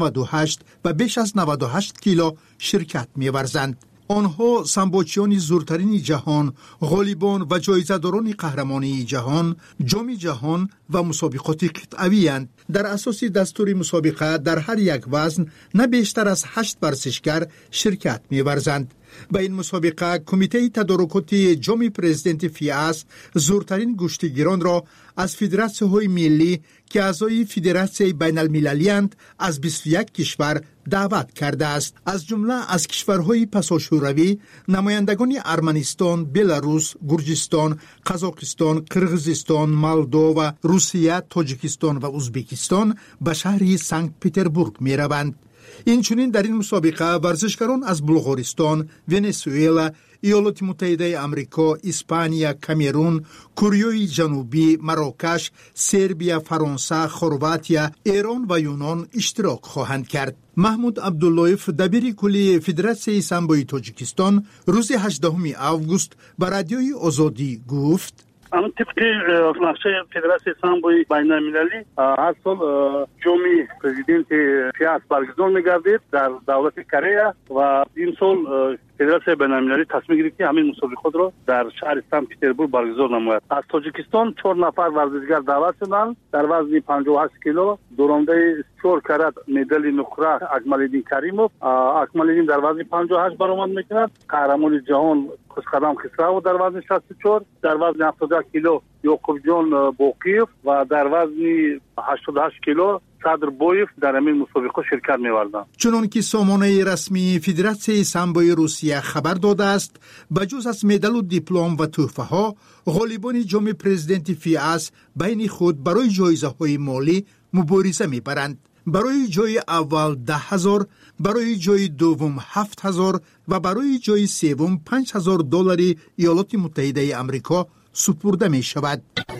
98 و بیش از 98 کیلو شرکت می‌ورزند. آنها سامبوچیان زورترین جهان، غالیبان و جایزه‌داران قهرمانی جهان، جام جهان و مسابقات قطعه‌ای اند. در اساس دستور مسابقه در هر یک وزن نه بیشتر از 8 ورزشکار شرکت می‌ورزند. با این مسابقه کمیته تدارکاتی جام پرزیدنت فیاس زورترین گشتیگیران را از فدراسیون‌های ملی که اعضای فدراسیون بین المللی اند از 21 کشور دعوت کرده است. از جمله از کشورهای پساشوروی نمایندگان ارمنستان، بلاروس، گرجستان، قزاقستان، قرغیزستان، مولدو، روسیه، تاجیکستان و ازبکستان به شهر سنت پترزبورگ می روند. اینچنین در این مسابقه ورزشکاران از بلغارستان، ونزوئلا، ایالات متحده آمریکا، اسپانیا، کامرون، کره جنوبی، مراکش، سربیا، فرانسه، خرواتیا، ایران و یونان اشتراک خواهند کرد. محمود عبداللهیف دبیر کلی فدراسیون سامبوی تاجیکستان روز 18 آگوست به رادیوی آزادی گفت: اما طبق نقشه فدراسیون سامبوی بین المللی هر سال جامی پرزیدنت فیاس برگزار می‌گردید در دولت کره و این سال فدراسیون بین المللی تصمیم گرفت که همین مسابقات را در شهر سنت پترزبورگ برگزار نماید. از تاجیکستان 4 نفر ورزشکار دعوت شدند در وزن 58 کیلو. دورنده 4 کرات مدال نقره اکمال‌الدین کریموف. اکمال‌الدین در وزن 58 برآمد می‌کند. قهرمان جهان خوشقدم خسرو در وزن 64، در وزن 70 کیلو یعقوب جان باقیف و در وزن 88 کیلو صدر بویف در همین مسابقه شرکت می‌ورزند. چون که سامانه رسمی فدراسیون سامبوی روسیه خبر داده است بجز از مدال و دیپلم و تحفه ها، غالبان جام پرزیدنت فیاس بین خود برای جایزه‌های مالی مبارزه می‌برند. برای جای اول 10,000، برای جای دوم 7,000 و برای جای سوم 5,000 دلار ایالات متحده آمریکا سپرده می شود.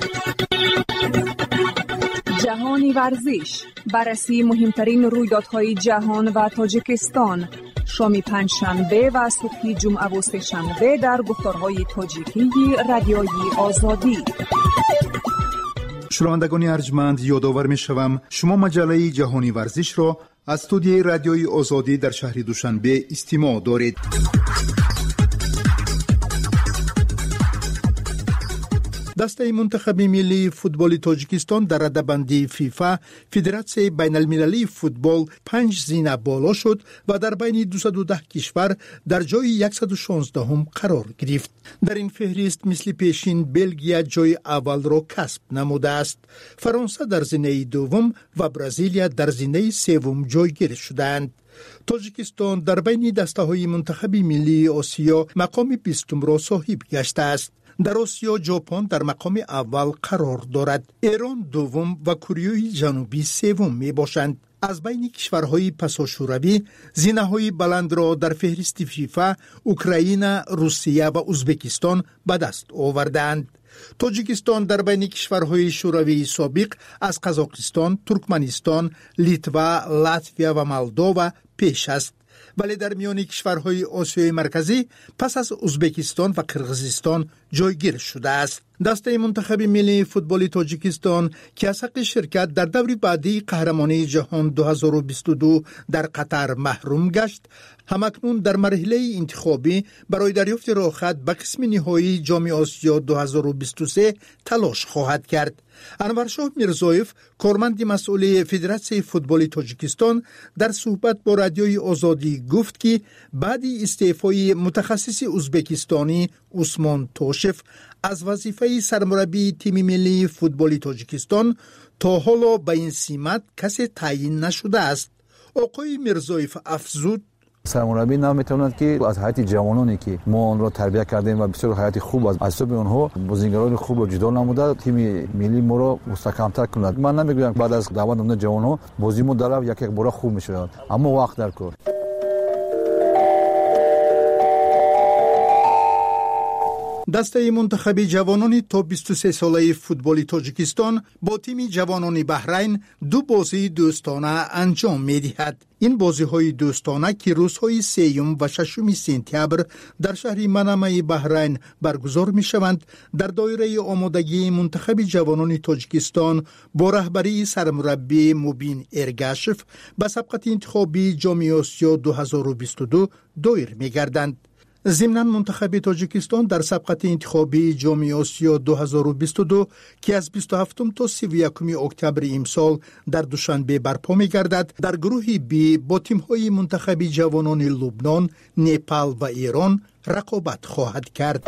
جهانی ورزش، بررسی مهمترین رویدادهای جهان و تاجیکستان، شام پنجشنبه و صبح جمعه و سه‌شنبه در گفتارهای تاجیکی رادیوی آزادی. شنوندگان ارجمند، یادآور می شوم شما مجله جهانی ورزش را از استودیوی رادیوی آزادی در شهر دوشنبه استماع دارید. دسته منتخب ملی فوتبال تاجیکستان در رده‌بندی فیفا فدراسیون بین المللی فوتبال 5 زینه بالا شد و در بین 210 کشور در جای 116 قرار گرفت. در این فهرست مثل پیشین بلژیا جای اول را کسب نموده است. فرانسه در زینه دوم و برزیلیا در زینه سوم جایگیر شدند. تاجیکستان در بین دسته‌های منتخب ملی آسیا مقام 20 را صاحب گشته است. در آسیا ژاپن در مقام اول قرار دارد. ایران دوم و کره جنوبی سوم می باشند. از بین کشورهای پساشوروی زینه‌های بلند را در فهرست فیفا اوکراین، روسیه و ازبکستان به دست آوردند. تاجیکستان در بین کشورهای شوروی سابق از قزاقستان، ترکمنستان، لیتوا، لاتویا و مولدو پیش است. ولی در میان کشورهای آسیای مرکزی پس از ازبکستان و قرغیزستان جایگیر شده است. دسته منتخب ملی فوتبال تاجیکستان که از حق شرکت در دور بعدی قهرمانی جهان 2022 در قطر محروم گشت، همکنون در مرحله انتخابی برای دریافت راهخط به قسم نهایی جام آسیا 2023 تلاش خواهد کرد. انورشاه میرزایف، کارمند مسئول فدراسیون فوتبال تاجیکستان، در صحبت با رادیوی آزادی گفت که بعد استعفای متخصص ازبکستانی عثمان توشف از وظیفه سرمربی تیم ملی فوتبال تاجیکستان تا حالا به این سمت کسی تعیین نشده است. آقای میرزایف افزود: سرمربی نمیتواند که از حیات جوانانی که ما آن را تربیت کردیم و بسیار حیات خوب از حساب آنها بازیگران خوب را جدا نموده تیم ملی ما را مستحکم‌تر کند. من نمیگویم بعد از دعوت نمودن جوانها بازی ما در یک بار خوب میشود، اما وقت در کار. دسته منتخب جوانان تا 23 ساله فوتبال تاجیکستان با تیم جوانان بحرین 2 بازی دوستانه انجام می‌دهد. این بازی‌های دوستانه که روزهای 3 و 6 سپتامبر در شهر منامه بحرین برگزار می‌شوند، در دایره آمادگی منتخب جوانان تاجیکستان با رهبری سرمربی مبین ارگاشف به سبقت انتخابی جام آسیا 2022 دایر می‌گردند. ضمناً منتخب تاجیکستان در سبقت انتخابی جام آسیا 2022 که از 27 تا 31 اکتبر امسال در دوشنبه برپا می‌گردد، در گروه بی با تیم‌های منتخب جوانان لبنان، نپال و ایران رقابت خواهد کرد.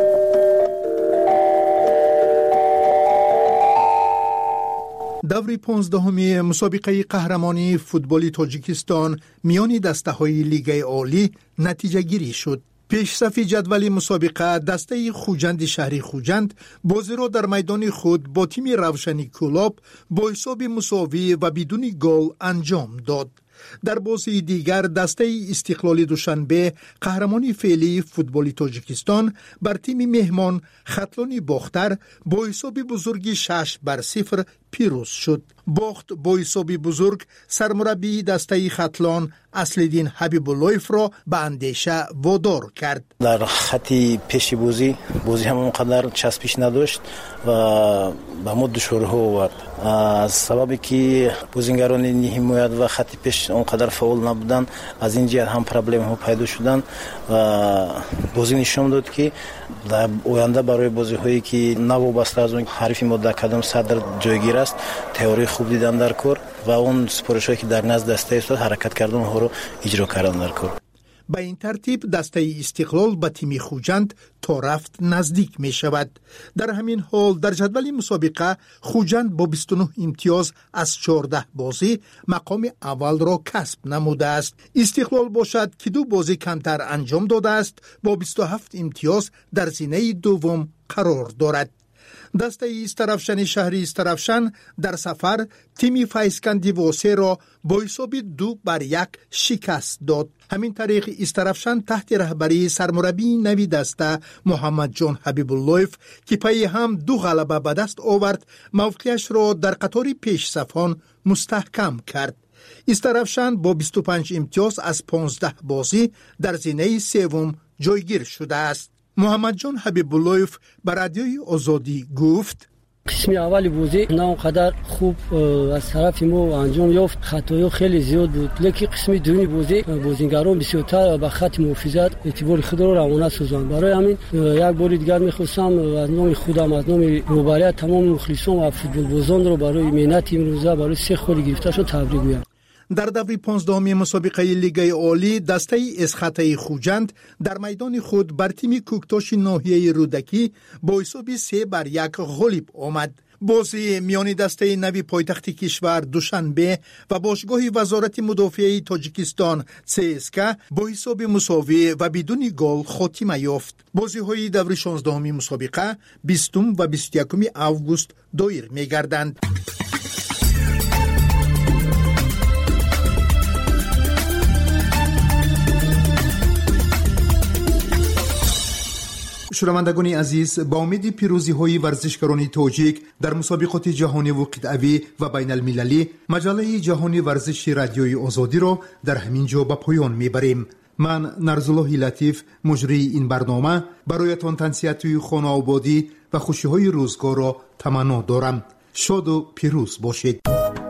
دور 15 مسابقه قهرمانی فوتبال تاجیکستان میان دسته‌های لیگ عالی نتیجه گیری شد. پیش صف جدول مسابقه دسته خوجند شهری خوجند بازی را در میدان خود با تیم روشنی کلاب با حساب مساوی و بدون گل انجام داد. در بازی دیگر دسته استقلال دوشنبه قهرمانی فعلی فوتبال تاجیکستان بر تیم مهمان خطلان باختر با حساب بزرگی 6-0 پیروز شد. باخت با حساب بزرگ سرمربی دسته خطلان اصلدین حبیب اللهیف را به اندیشه وادار کرد. در خطی پیش بازی همون قدر چسبش نداشت و به ما دشوارها آورد. از سببی که بازیگران حمایت و خط پیش اونقدر فعال نبودن، از این جهت هم پرابلم ها پیدا شدن و بازی نشون داد که در آینده برای بازی هایی که نوابسته از اون حریف ما در کدام صدر جایگیر است تئوری خوب دیدن در کار و اون سپارش هایی که در نزد دسته استاد حرکت کردن اونها رو اجرا کردن در کار. به این ترتیب دسته استقلال به تیم خوجند تا رفت نزدیک می شود. در همین حال در جدول مسابقه خوجند با 29 امتیاز از 14 بازی مقام اول را کسب نموده است. استقلال باشد که 2 بازی کمتر انجام داده است با 27 امتیاز در زینه دوم قرار دارد. دسته استرافشن شهری استرافشن در سفر تیم فایسکندی واسه را با حساب 2-1 شکست داد. همین طریق استرافشن تحت رهبری سرمربی نوی دسته محمد جان حبیب اللهیف که پی هم 2 غلبه به دست آورد موقعیتش را در قطار پیش صفان مستحکم کرد. استرافشن با 25 امتیاز از 15 بازی در زینه سوم جایگیر شده است. محمد جان حبیب اللهیف به رادیوی آزادی گفت: قسم اول بازی نه اونقدر خوب از طرف ما انجام یافت، خطایا خیلی زیاد بود، لیکن قسم دومی بازی بازیگران بسیارتر به خط محافظت اعتبار خود را روانه سازند. برای همین یک بار دیگر می‌خواستم از نام خودم، از نام روبری تمام مخلصان و فوتبال بازان را برای مهنت امروزه برای 3 خال گرفتهشون تبریک گویم. در دور 15 مسابقه لیگ عالی دسته اسخطه خوجند در میدان خود بر تیم کوکتاش ناحیه رودکی با حساب 3-1 غالب آمد. بازی میان دسته نوی پایتخت کشور دوشنبه و باشگاه وزارت مدافعه تاجیکستان CSKA با حساب مساوی و بدون گل خاتمه یافت. بازی های دور 16 مسابقه 20 و 21 آگوست دایر می‌گردند. شنوندگان عزیز، با امید پیروزی های ورزشکاران تاجیک در مسابقات جهانی و قطعی و بین المللی، مجله جهانی ورزش رادیوی آزادی را در همین جا به پایان میبریم. من نرزالله لطیف مجری این برنامه برایتان تنصیحات خانه آبادی و خوشی های روزگار را تمنا دارم. شاد و پیروز باشید.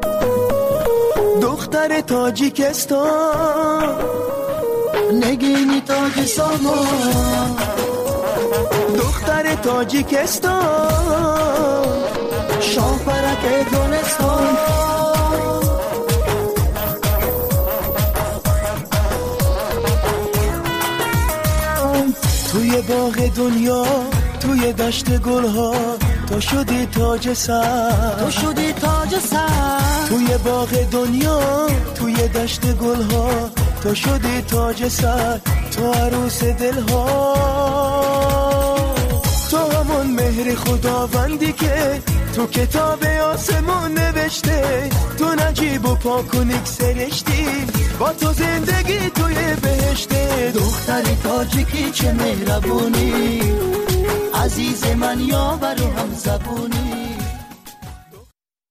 دختر تاجیکستان نگینی تاج سامان، دختر تاجیکستان شاپرک دونستان، توی باغ دنیا توی دشت گلها تو شدی تاج سر، تو شدی تاج سر، توی باغ دنیا توی دشت گلها تو شدی تاج سر، تو عروس دلها، تو همون مهر خداوندی که تو کتاب آسمون نوشته، تو نجیب و پاک و نیک سرشتی، با تو زندگی توی بهشته. دختری تاجیکی چه مهربونی، عزیز من یاور و هم زبونی.